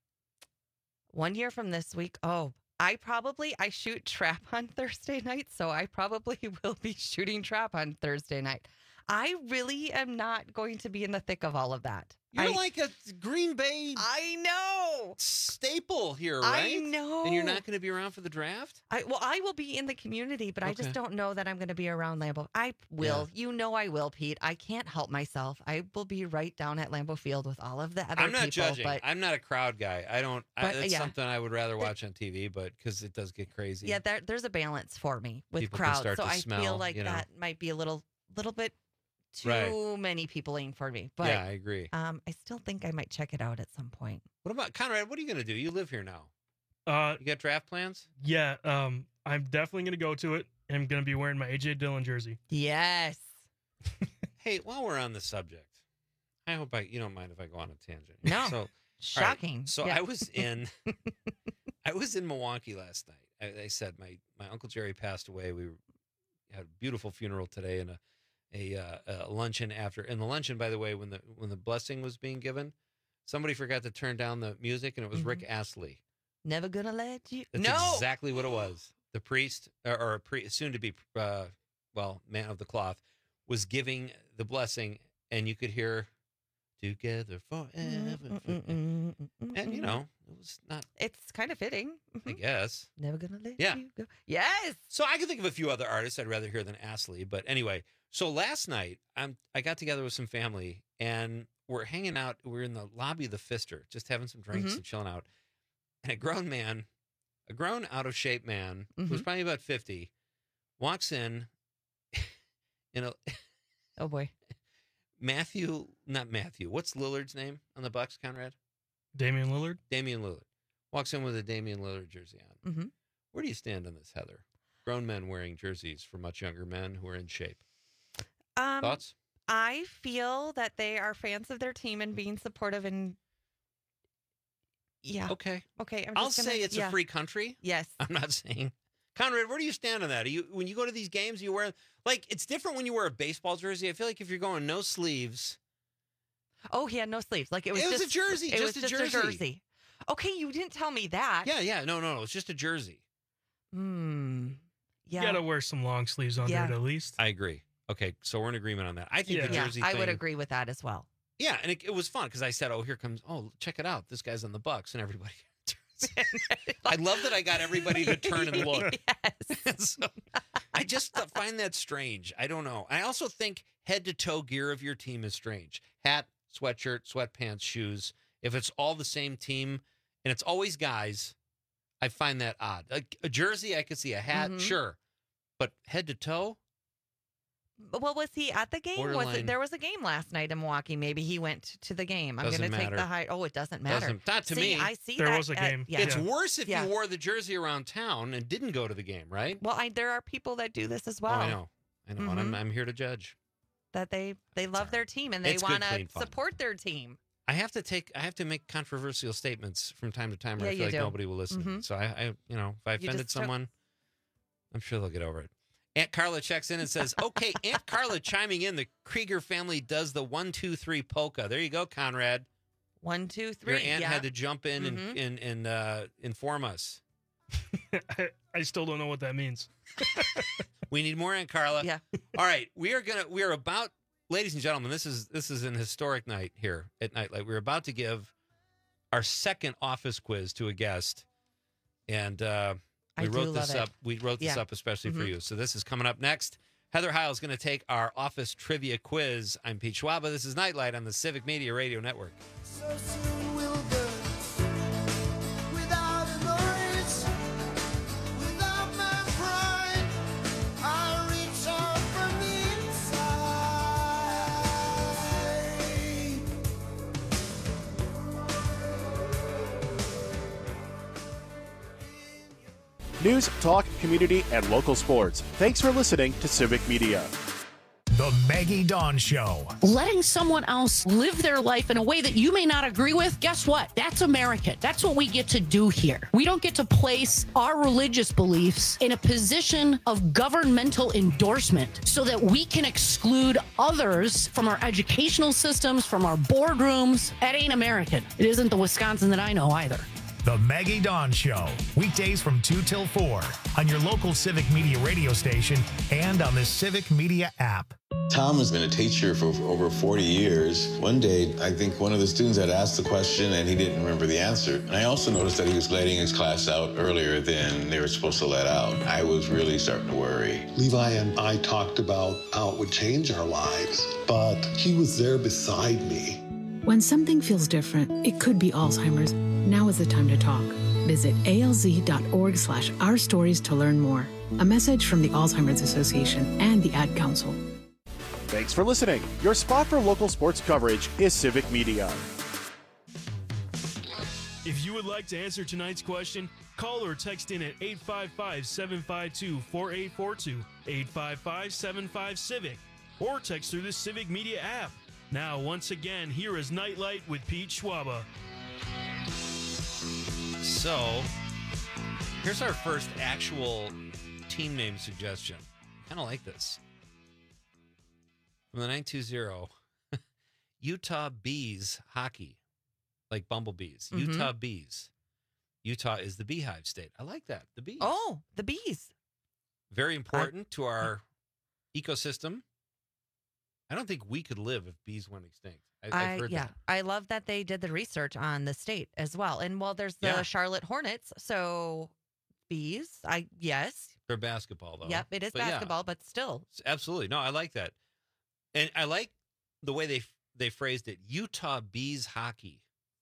One year from this week, oh, I probably, I shoot trap on Thursday night, so I probably will be shooting trap on Thursday night. I really am not going to be in the thick of all of that. You're I, like a Green Bay I know. staple here, I right? know. And you're not going to be around for the draft? I, well, I will be in the community, but I Okay. just don't know that I'm going to be around Lambeau. I will. You know I will, Pete. I can't help myself. I will be right down at Lambeau Field with all of the other I'm not people. judging. But I'm not a crowd guy. I don't. I, But, that's yeah. something I would rather watch on T V, but because it does get crazy. yeah, there, there's a balance for me with People can crowds. start So to I smell, feel like you know. that might be a little, little bit too Right. many people in for me. But yeah, I agree. um, I still think I might check it out at some point. What about Conrad? What are you going to do? You live here now. Uh, You got draft plans? yeah, um, I'm definitely going to go to it. And I'm going to be wearing my A J Dillon jersey. Yes. Hey, while we're on the subject, I hope I you don't mind if I go on a tangent. No. So, all right, Shocking. So Yeah. I was in I was in Milwaukee last night. I, I said my my Uncle Jerry passed away. We had a beautiful funeral today and a a, uh, a luncheon after. And the luncheon, by the way, when the when the blessing was being given, somebody forgot to turn down the music, and it was Rick Astley. Never gonna let you. That's no. exactly what it was. The priest, or, or a pre, soon to be, uh, well, man of the cloth, was giving the blessing, and you could hear "Together Forever," forever. And you know, it was not. It's kind of fitting. I guess. Never gonna let Yeah. you go. Yes. So I can think of a few other artists I'd rather hear than Astley. But anyway, so last night I'm I got together with some family and we're hanging out. We're in the lobby of the Pfister, just having some drinks Mhm. and chilling out. And a grown man, a grown out of shape man, who's Mhm. probably about fifty, walks in in a Oh boy. Matthew, not Matthew. What's Lillard's name on the Bucks, Conrad? Damian Lillard. Damian Lillard. Walks in with a Damian Lillard jersey on. Mm-hmm. Where do you stand on this, Heather? Grown men wearing jerseys for much younger men who are in shape. Um, Thoughts? I feel that they are fans of their team and being supportive and yeah. Okay. Okay. I'm I'll just gonna, say it's yeah. a free country. Yes. I'm not saying. Conrad, where do you stand on that? Are you when you go to these games, you wear like it's different when you wear a baseball jersey. I feel like if you're going no sleeves. Oh, he had no sleeves. Like it was, It was a just jersey, It just was a just jersey. a jersey. Okay, you didn't tell me that. Yeah, yeah, no, no, no. It's just a jersey. Hmm. Yeah. You got to wear some long sleeves under Yeah. it at least. I agree. Okay, so we're in agreement on that. I think Yeah. the Yeah, jersey I thing. would agree with that as well. Yeah, and it, it was fun because I said, "Oh, here comes. Oh, check it out. This guy's on the Bucks," and everybody. I love that I got everybody to turn and look. Yes. So, I just find that strange. I don't know. I also think head to toe gear of your team is strange. Hat, sweatshirt, sweatpants, shoes. If it's all the same team and it's always guys, I find that odd. A, a jersey, I could see. A hat, Mhm. sure, but head to toe. Well, was he at the game? Was Borderline. it, there was a game last night in Milwaukee. Maybe he went to the game. I'm Doesn't going to take matter. the high. Oh, it doesn't matter. Doesn't- not to See, me. I see There that was a at- game. yeah. It's worse if Yeah. you wore the jersey around town and didn't go to the game, right? Well, I, there are people that do this as well. Oh, I know. I know. And I'm, Mhm. I'm here to judge. That they they love their team and they It's good, want to clean fun. support their team. I have to take. I have to make controversial statements from time to time, where Yeah, I feel you like do. nobody will listen. to me. Mhm. So I, I, you know, if I You offended just took- someone, I'm sure they'll get over it. Aunt Carla checks in and says, "Okay, Aunt Carla chiming in. The Krieger family does the one, two, three polka. There you go, Conrad. One, two, three. Your aunt yeah. had to jump in Mhm. and, and, and uh, inform us. I, I still don't know what that means. We need more Aunt Carla. Yeah. All right, we are gonna. We are about, ladies and gentlemen. This is this is an historic night here at Nightlight. We're about to give our second office quiz to a guest, and uh, we I do wrote this love it. up. We wrote this Yeah. up especially for Mhm. you. So this is coming up next. Heather Heil is going to take our office trivia quiz. I'm Pete Schwaba. This is Nightlight on the Civic Media Radio Network. So soon we'll go without a noise, without my pride. I reach out from the inside. News, talk, community, and local sports. Thanks for listening to Civic Media. The Maggie Dawn Show. Letting someone else live their life in a way that you may not agree with, guess what? That's American. That's what we get to do here. We don't get to place our religious beliefs in a position of governmental endorsement so that we can exclude others from our educational systems, from our boardrooms. That ain't American. It isn't the Wisconsin that I know either. The Maggie Dawn Show. Weekdays from two till four on your local Civic Media radio station and on the Civic Media app. Tom has been a teacher for over forty years. One day, I think one of the students had asked the question and he didn't remember the answer. And I also noticed that he was letting his class out earlier than they were supposed to let out. I was really starting to worry. Levi and I talked about how it would change our lives, but he was there beside me. When something feels different, it could be Alzheimer's. Now is the time to talk. Visit alz.org slash our stories to learn more. A message from the Alzheimer's Association and the Ad Council. Thanks for listening. Your spot for local sports coverage is Civic Media. If you would like to answer tonight's question, call or text in at eight five five, seven five two, four eight four two, eight five five, seven five, CIVIC, or text through the Civic Media app. Now, once again, here is Nightlight with Pete Schwaba. So, here's our first actual team name suggestion. Kind of like this. From the nine two zero, Utah Bees Hockey. Like bumblebees. Mhm. Utah Bees. Utah is the beehive state. I like that. The bees. Oh, the bees. Very important to our ecosystem. I don't think we could live if bees went extinct. I, I've I, heard yeah, that. I love that they did the research on the state as well. And well, there's the Yeah. Charlotte Hornets, so bees. I yes, They're basketball, though. yep, it is But yeah, basketball, but still, absolutely. No, I like that. And I like the way they they phrased it. Utah Bees Hockey.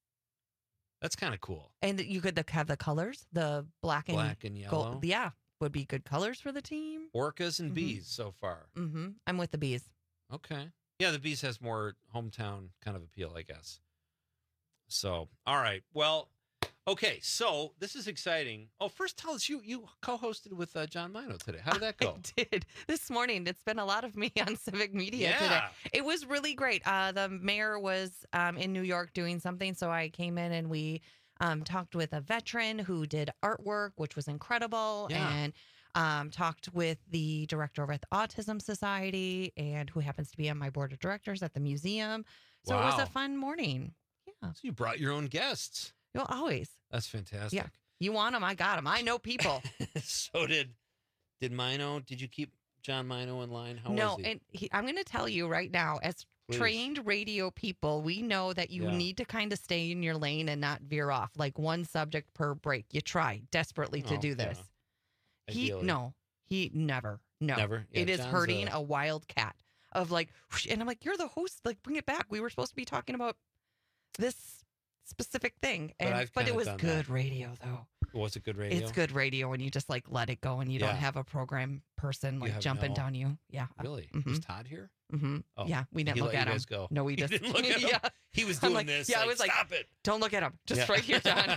That's kind of cool. and you could have the colors, the black and Black and gold- yellow. yeah, would be good colors for the team. Orcas and Mhm. bees so far. Mm-hmm. I'm with the bees. Okay. Yeah, the bees has more hometown kind of appeal, I guess. So, all right. Well, okay. So this is exciting. Oh, first tell us you you co-hosted with uh, John Mino today. How did that go? I did this morning. It's been a lot of me on Civic Media today. Yeah. It was really great. Uh, the mayor was um, in New York doing something, so I came in and we um, talked with a veteran who did artwork, which was incredible, Yeah. and um, talked with the director over at the Autism Society, and who happens to be on my board of directors at the museum. So it was Wow. a fun morning. Yeah, So you brought your own guests. you'll always. That's fantastic. Yeah, you want them, I got them. I know people. So did did Mino? Did you keep John Mino in line? How no, was he? and he, I'm going to tell you right now, as Please. trained radio people, we know that you Yeah. need to kind of stay in your lane and not veer off. Like one subject per break. You try desperately to Oh, do yeah. this. He Ideally. no, he never, no, Never? Yeah, it is John's hurting a- a wild cat of like, whoosh, and I'm like, you're the host. Like, bring it back. We were supposed to be talking about this specific thing, But and I've but, it kinda was done good that. radio though. Was it good radio? It's good radio when you just like let it go and you Yeah. don't have a program person You like have jumping no- down you. Yeah. Really? Mhm. Was Todd here? Mm-hmm. Oh, Yeah, we didn't he look let at you him. guys go. No, we You just didn't look at him? yeah. He was I'm doing like- this, Yeah, I like, was like, "Stop it." Don't look at him. Just Yeah. right here, John.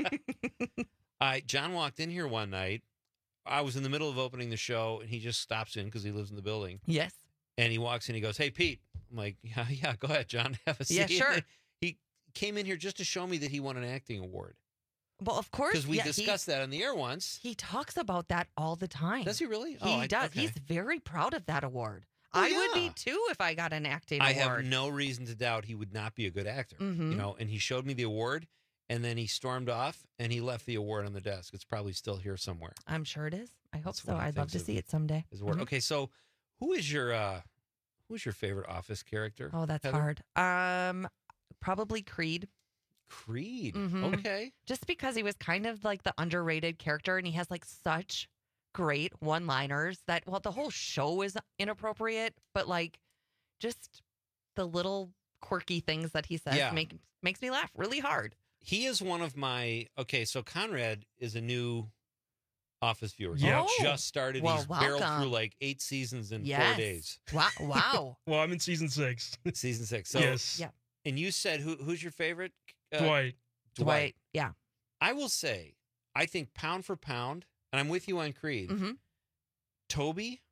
I John walked in here one night. I was in the middle of opening the show, and he just stops in because he lives in the building. Yes. And he walks in. He goes, "Hey, Pete." I'm like, "Yeah, yeah. Go ahead, John. Have a seat." Yeah, sure. He came in here just to show me that he won an acting award Well, of course, because we yeah, he- discussed that on the air once. He talks about that all the time. Does he really? He Oh, I- does. okay. He's very proud of that award. I Well, would yeah. be too if I got an acting I award. have no reason to doubt he would not be a good actor. Mhm. You know, and he showed me the award, and then he stormed off, and he left the award on the desk. It's probably still here somewhere. I'm sure it is. I hope That's so. what he I'd love thinks to of see it someday. His award. Mhm. Okay, so who is your uh, who's your favorite Office character? Oh, that's Heather? hard. Um, probably Creed. Creed. Mhm. Okay. Just because he was kind of like the underrated character, and he has like such great one-liners that well, the whole show is inappropriate, but like just the little quirky things that he says Yeah. make makes me laugh really hard. He is one of my okay. So Conrad is a new Office viewer. Yeah. He Oh. just started. Well, He's barreled welcome. through like eight seasons in Yes. four days. Wow! Wow! Well, I'm in season six. Season six. So, yes. Yeah. And you said who? Who's your favorite? Uh, Dwight. Dwight. Yeah. I will say, I think pound for pound, and I'm with you on Creed. Mhm. Toby.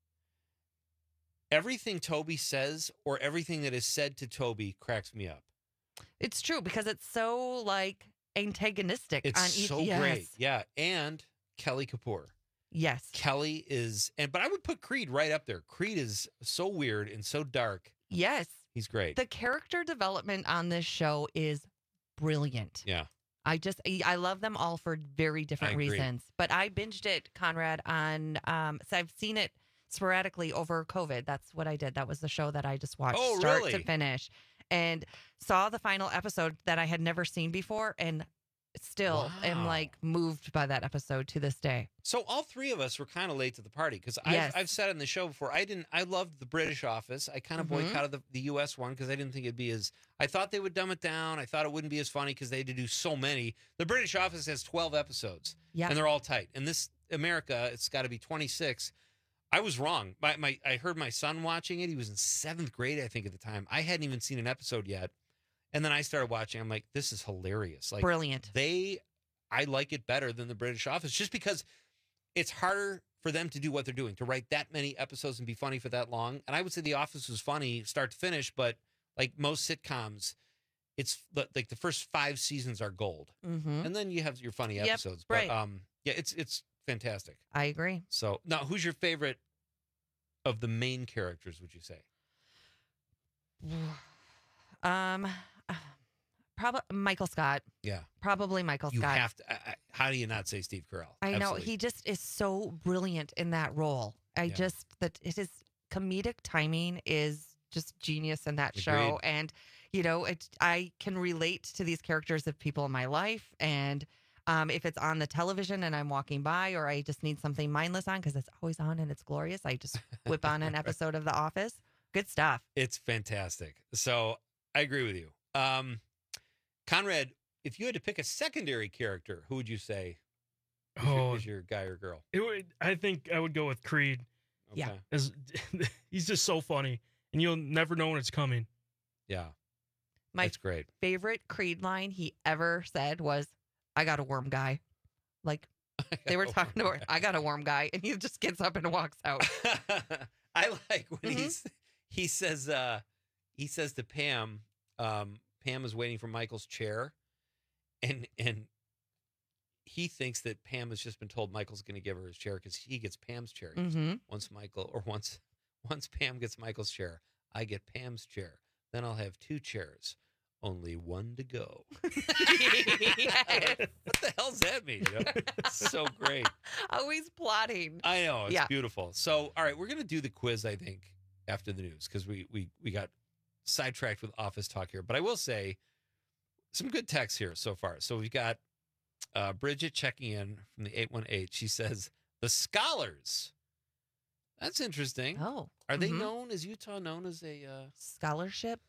Everything Toby says, or everything that is said to Toby, cracks me up. It's true because it's so like antagonistic. It's on each, so yes. great. Yeah. And Kelly Kapoor. Yes. Kelly is, and but I would put Creed right up there. Creed is so weird and so dark. Yes. He's great. The character development on this show is brilliant. Yeah. I just I love them all for very different I agree. reasons. But I binged it, Conrad, on um so I've seen it sporadically over COVID. That's what I did. That was the show that I just watched Oh, start really? to finish. And saw the final episode that I had never seen before and still am Wow. like moved by that episode to this day. So all three of us were kind of late to the party because I've, Yes. I've said on the show before. I didn't. I loved the British Office. I kind of Mhm. boycotted the, the U S one because I didn't think it'd be as. I thought they would dumb it down. I thought it wouldn't be as funny because they had to do so many. The British Office has twelve episodes, Yeah. and they're all tight. And this America, it's got to be twenty-six. I was wrong. My, my I heard my son watching it. He was in seventh grade, I think, at the time. I hadn't even seen an episode yet, and then I started watching. I'm like, this is hilarious. Like Brilliant. They, I like it better than the British Office, just because it's harder for them to do what they're doing, to write that many episodes and be funny for that long. And I would say The Office was funny start to finish, but like most sitcoms, it's the- like the first five seasons are gold, Mm-hmm. and then you have your funny Yep, episodes. right. But um, yeah, it's it's fantastic. I agree. So now, who's your favorite of the main characters? Would you say? Um probably Michael Scott. Yeah, Probably Michael you Scott. have to. I, I- how do you not say Steve Carell? I know Absolutely. he just is so brilliant in that role. I Yeah. just that it is comedic timing is just genius in that show, Agreed. and you know it. I can relate to these characters of people in my life, and um, if it's on the television and I'm walking by, or I just need something mindless on because it's always on and it's glorious, I just whip on an episode of The Office. Good stuff. It's fantastic. So I agree with you. Um, Conrad, if you had to pick a secondary character, who would you say is, Oh. your, is your guy or girl? It would, I think I would go with Creed. Yeah. Okay. As he's just so funny, and you'll never know when it's coming. Yeah. My That's great. favorite Creed line he ever said was, "I got a worm guy." Like they were talking to her, "I got a worm guy," and he just gets up and walks out. I like when Mhm. he's he says uh he says to Pam, um, Pam is waiting for Michael's chair, and and he thinks that Pam has just been told Michael's going to give her his chair because he gets Pam's chair. He goes, Mhm. Once Michael or once once Pam gets Michael's chair, I get Pam's chair. Then I'll have two chairs. Only one to go. Yes. What the hell's that mean? You know? It's so great. Always plotting. I know. It's Yeah. beautiful. So, all right, we're going to do the quiz, I think, after the news because we, we, we got sidetracked with office talk here. But I will say some good texts here so far. So we've got uh, Bridget checking in from the eight one eight. She says, the Scholars. That's interesting. Oh. Are they Mhm. known? Is Utah known as a uh, Scholarship?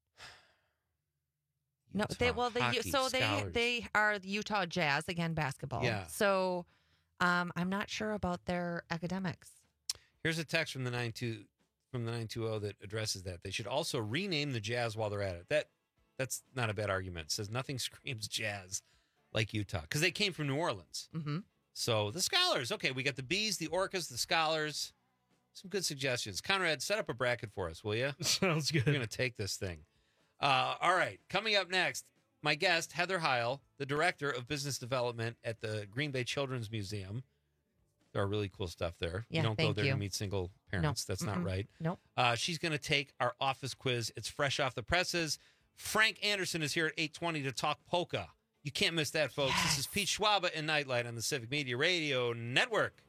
No, they Utah well they Hockey so they Scholars? they are the Utah Jazz again basketball. Yeah. So um I'm not sure about their academics. Here's a text from the nine two from the nine two zero that addresses that. They should also rename the Jazz while they're at it. That that's not a bad argument. It says nothing screams Jazz like Utah because they came from New Orleans. Mm-hmm. So the Scholars. Okay, we got the Bees, the Orcas, the Scholars. Some good suggestions. Conrad, set up a bracket for us, will you? Sounds good. We're going to take this thing. Uh, all right, coming up next, my guest, Heather Heil, the Director of Business Development at the Green Bay Children's Museum. There are really cool stuff there. Yeah, you don't go thank there you. to meet single parents. That's not Mm-mm. right. Nope. Uh, she's going to take our office quiz. It's fresh off the presses. Frank Anderson is here at eight twenty to talk polka. You can't miss that, folks. Yes. This is Pete Schwaba in Nightlight on the Civic Media Radio Network.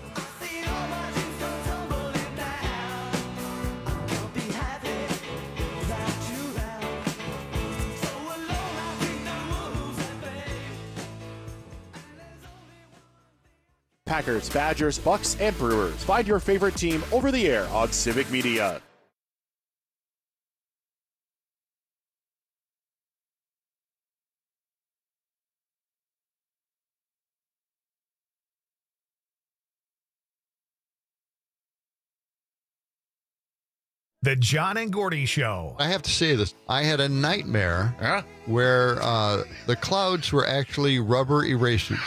Packers, Badgers, Bucks, and Brewers. Find your favorite team over the air on Civic Media. The John and Gordy Show. I have to say this. I had a nightmare huh? where uh, the clouds were actually rubber erasers.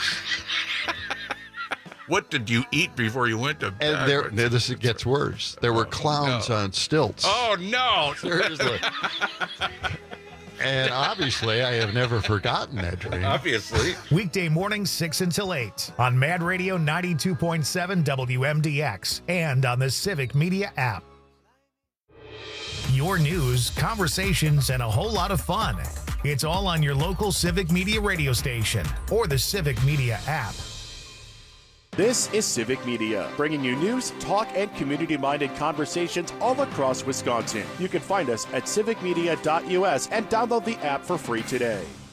What did you eat before you went to bed? And there, there, this gets worse. There were clowns no. on stilts. Oh, no. Seriously. And obviously, I have never forgotten that dream. Obviously. Weekday mornings, six until eight on Mad Radio ninety-two point seven W M D X and on the Civic Media app. Your news, conversations, and a whole lot of fun. It's all on your local Civic Media radio station or the Civic Media app. This is Civic Media, bringing you news, talk, and community-minded conversations all across Wisconsin. You can find us at civic media dot U S and download the app for free today.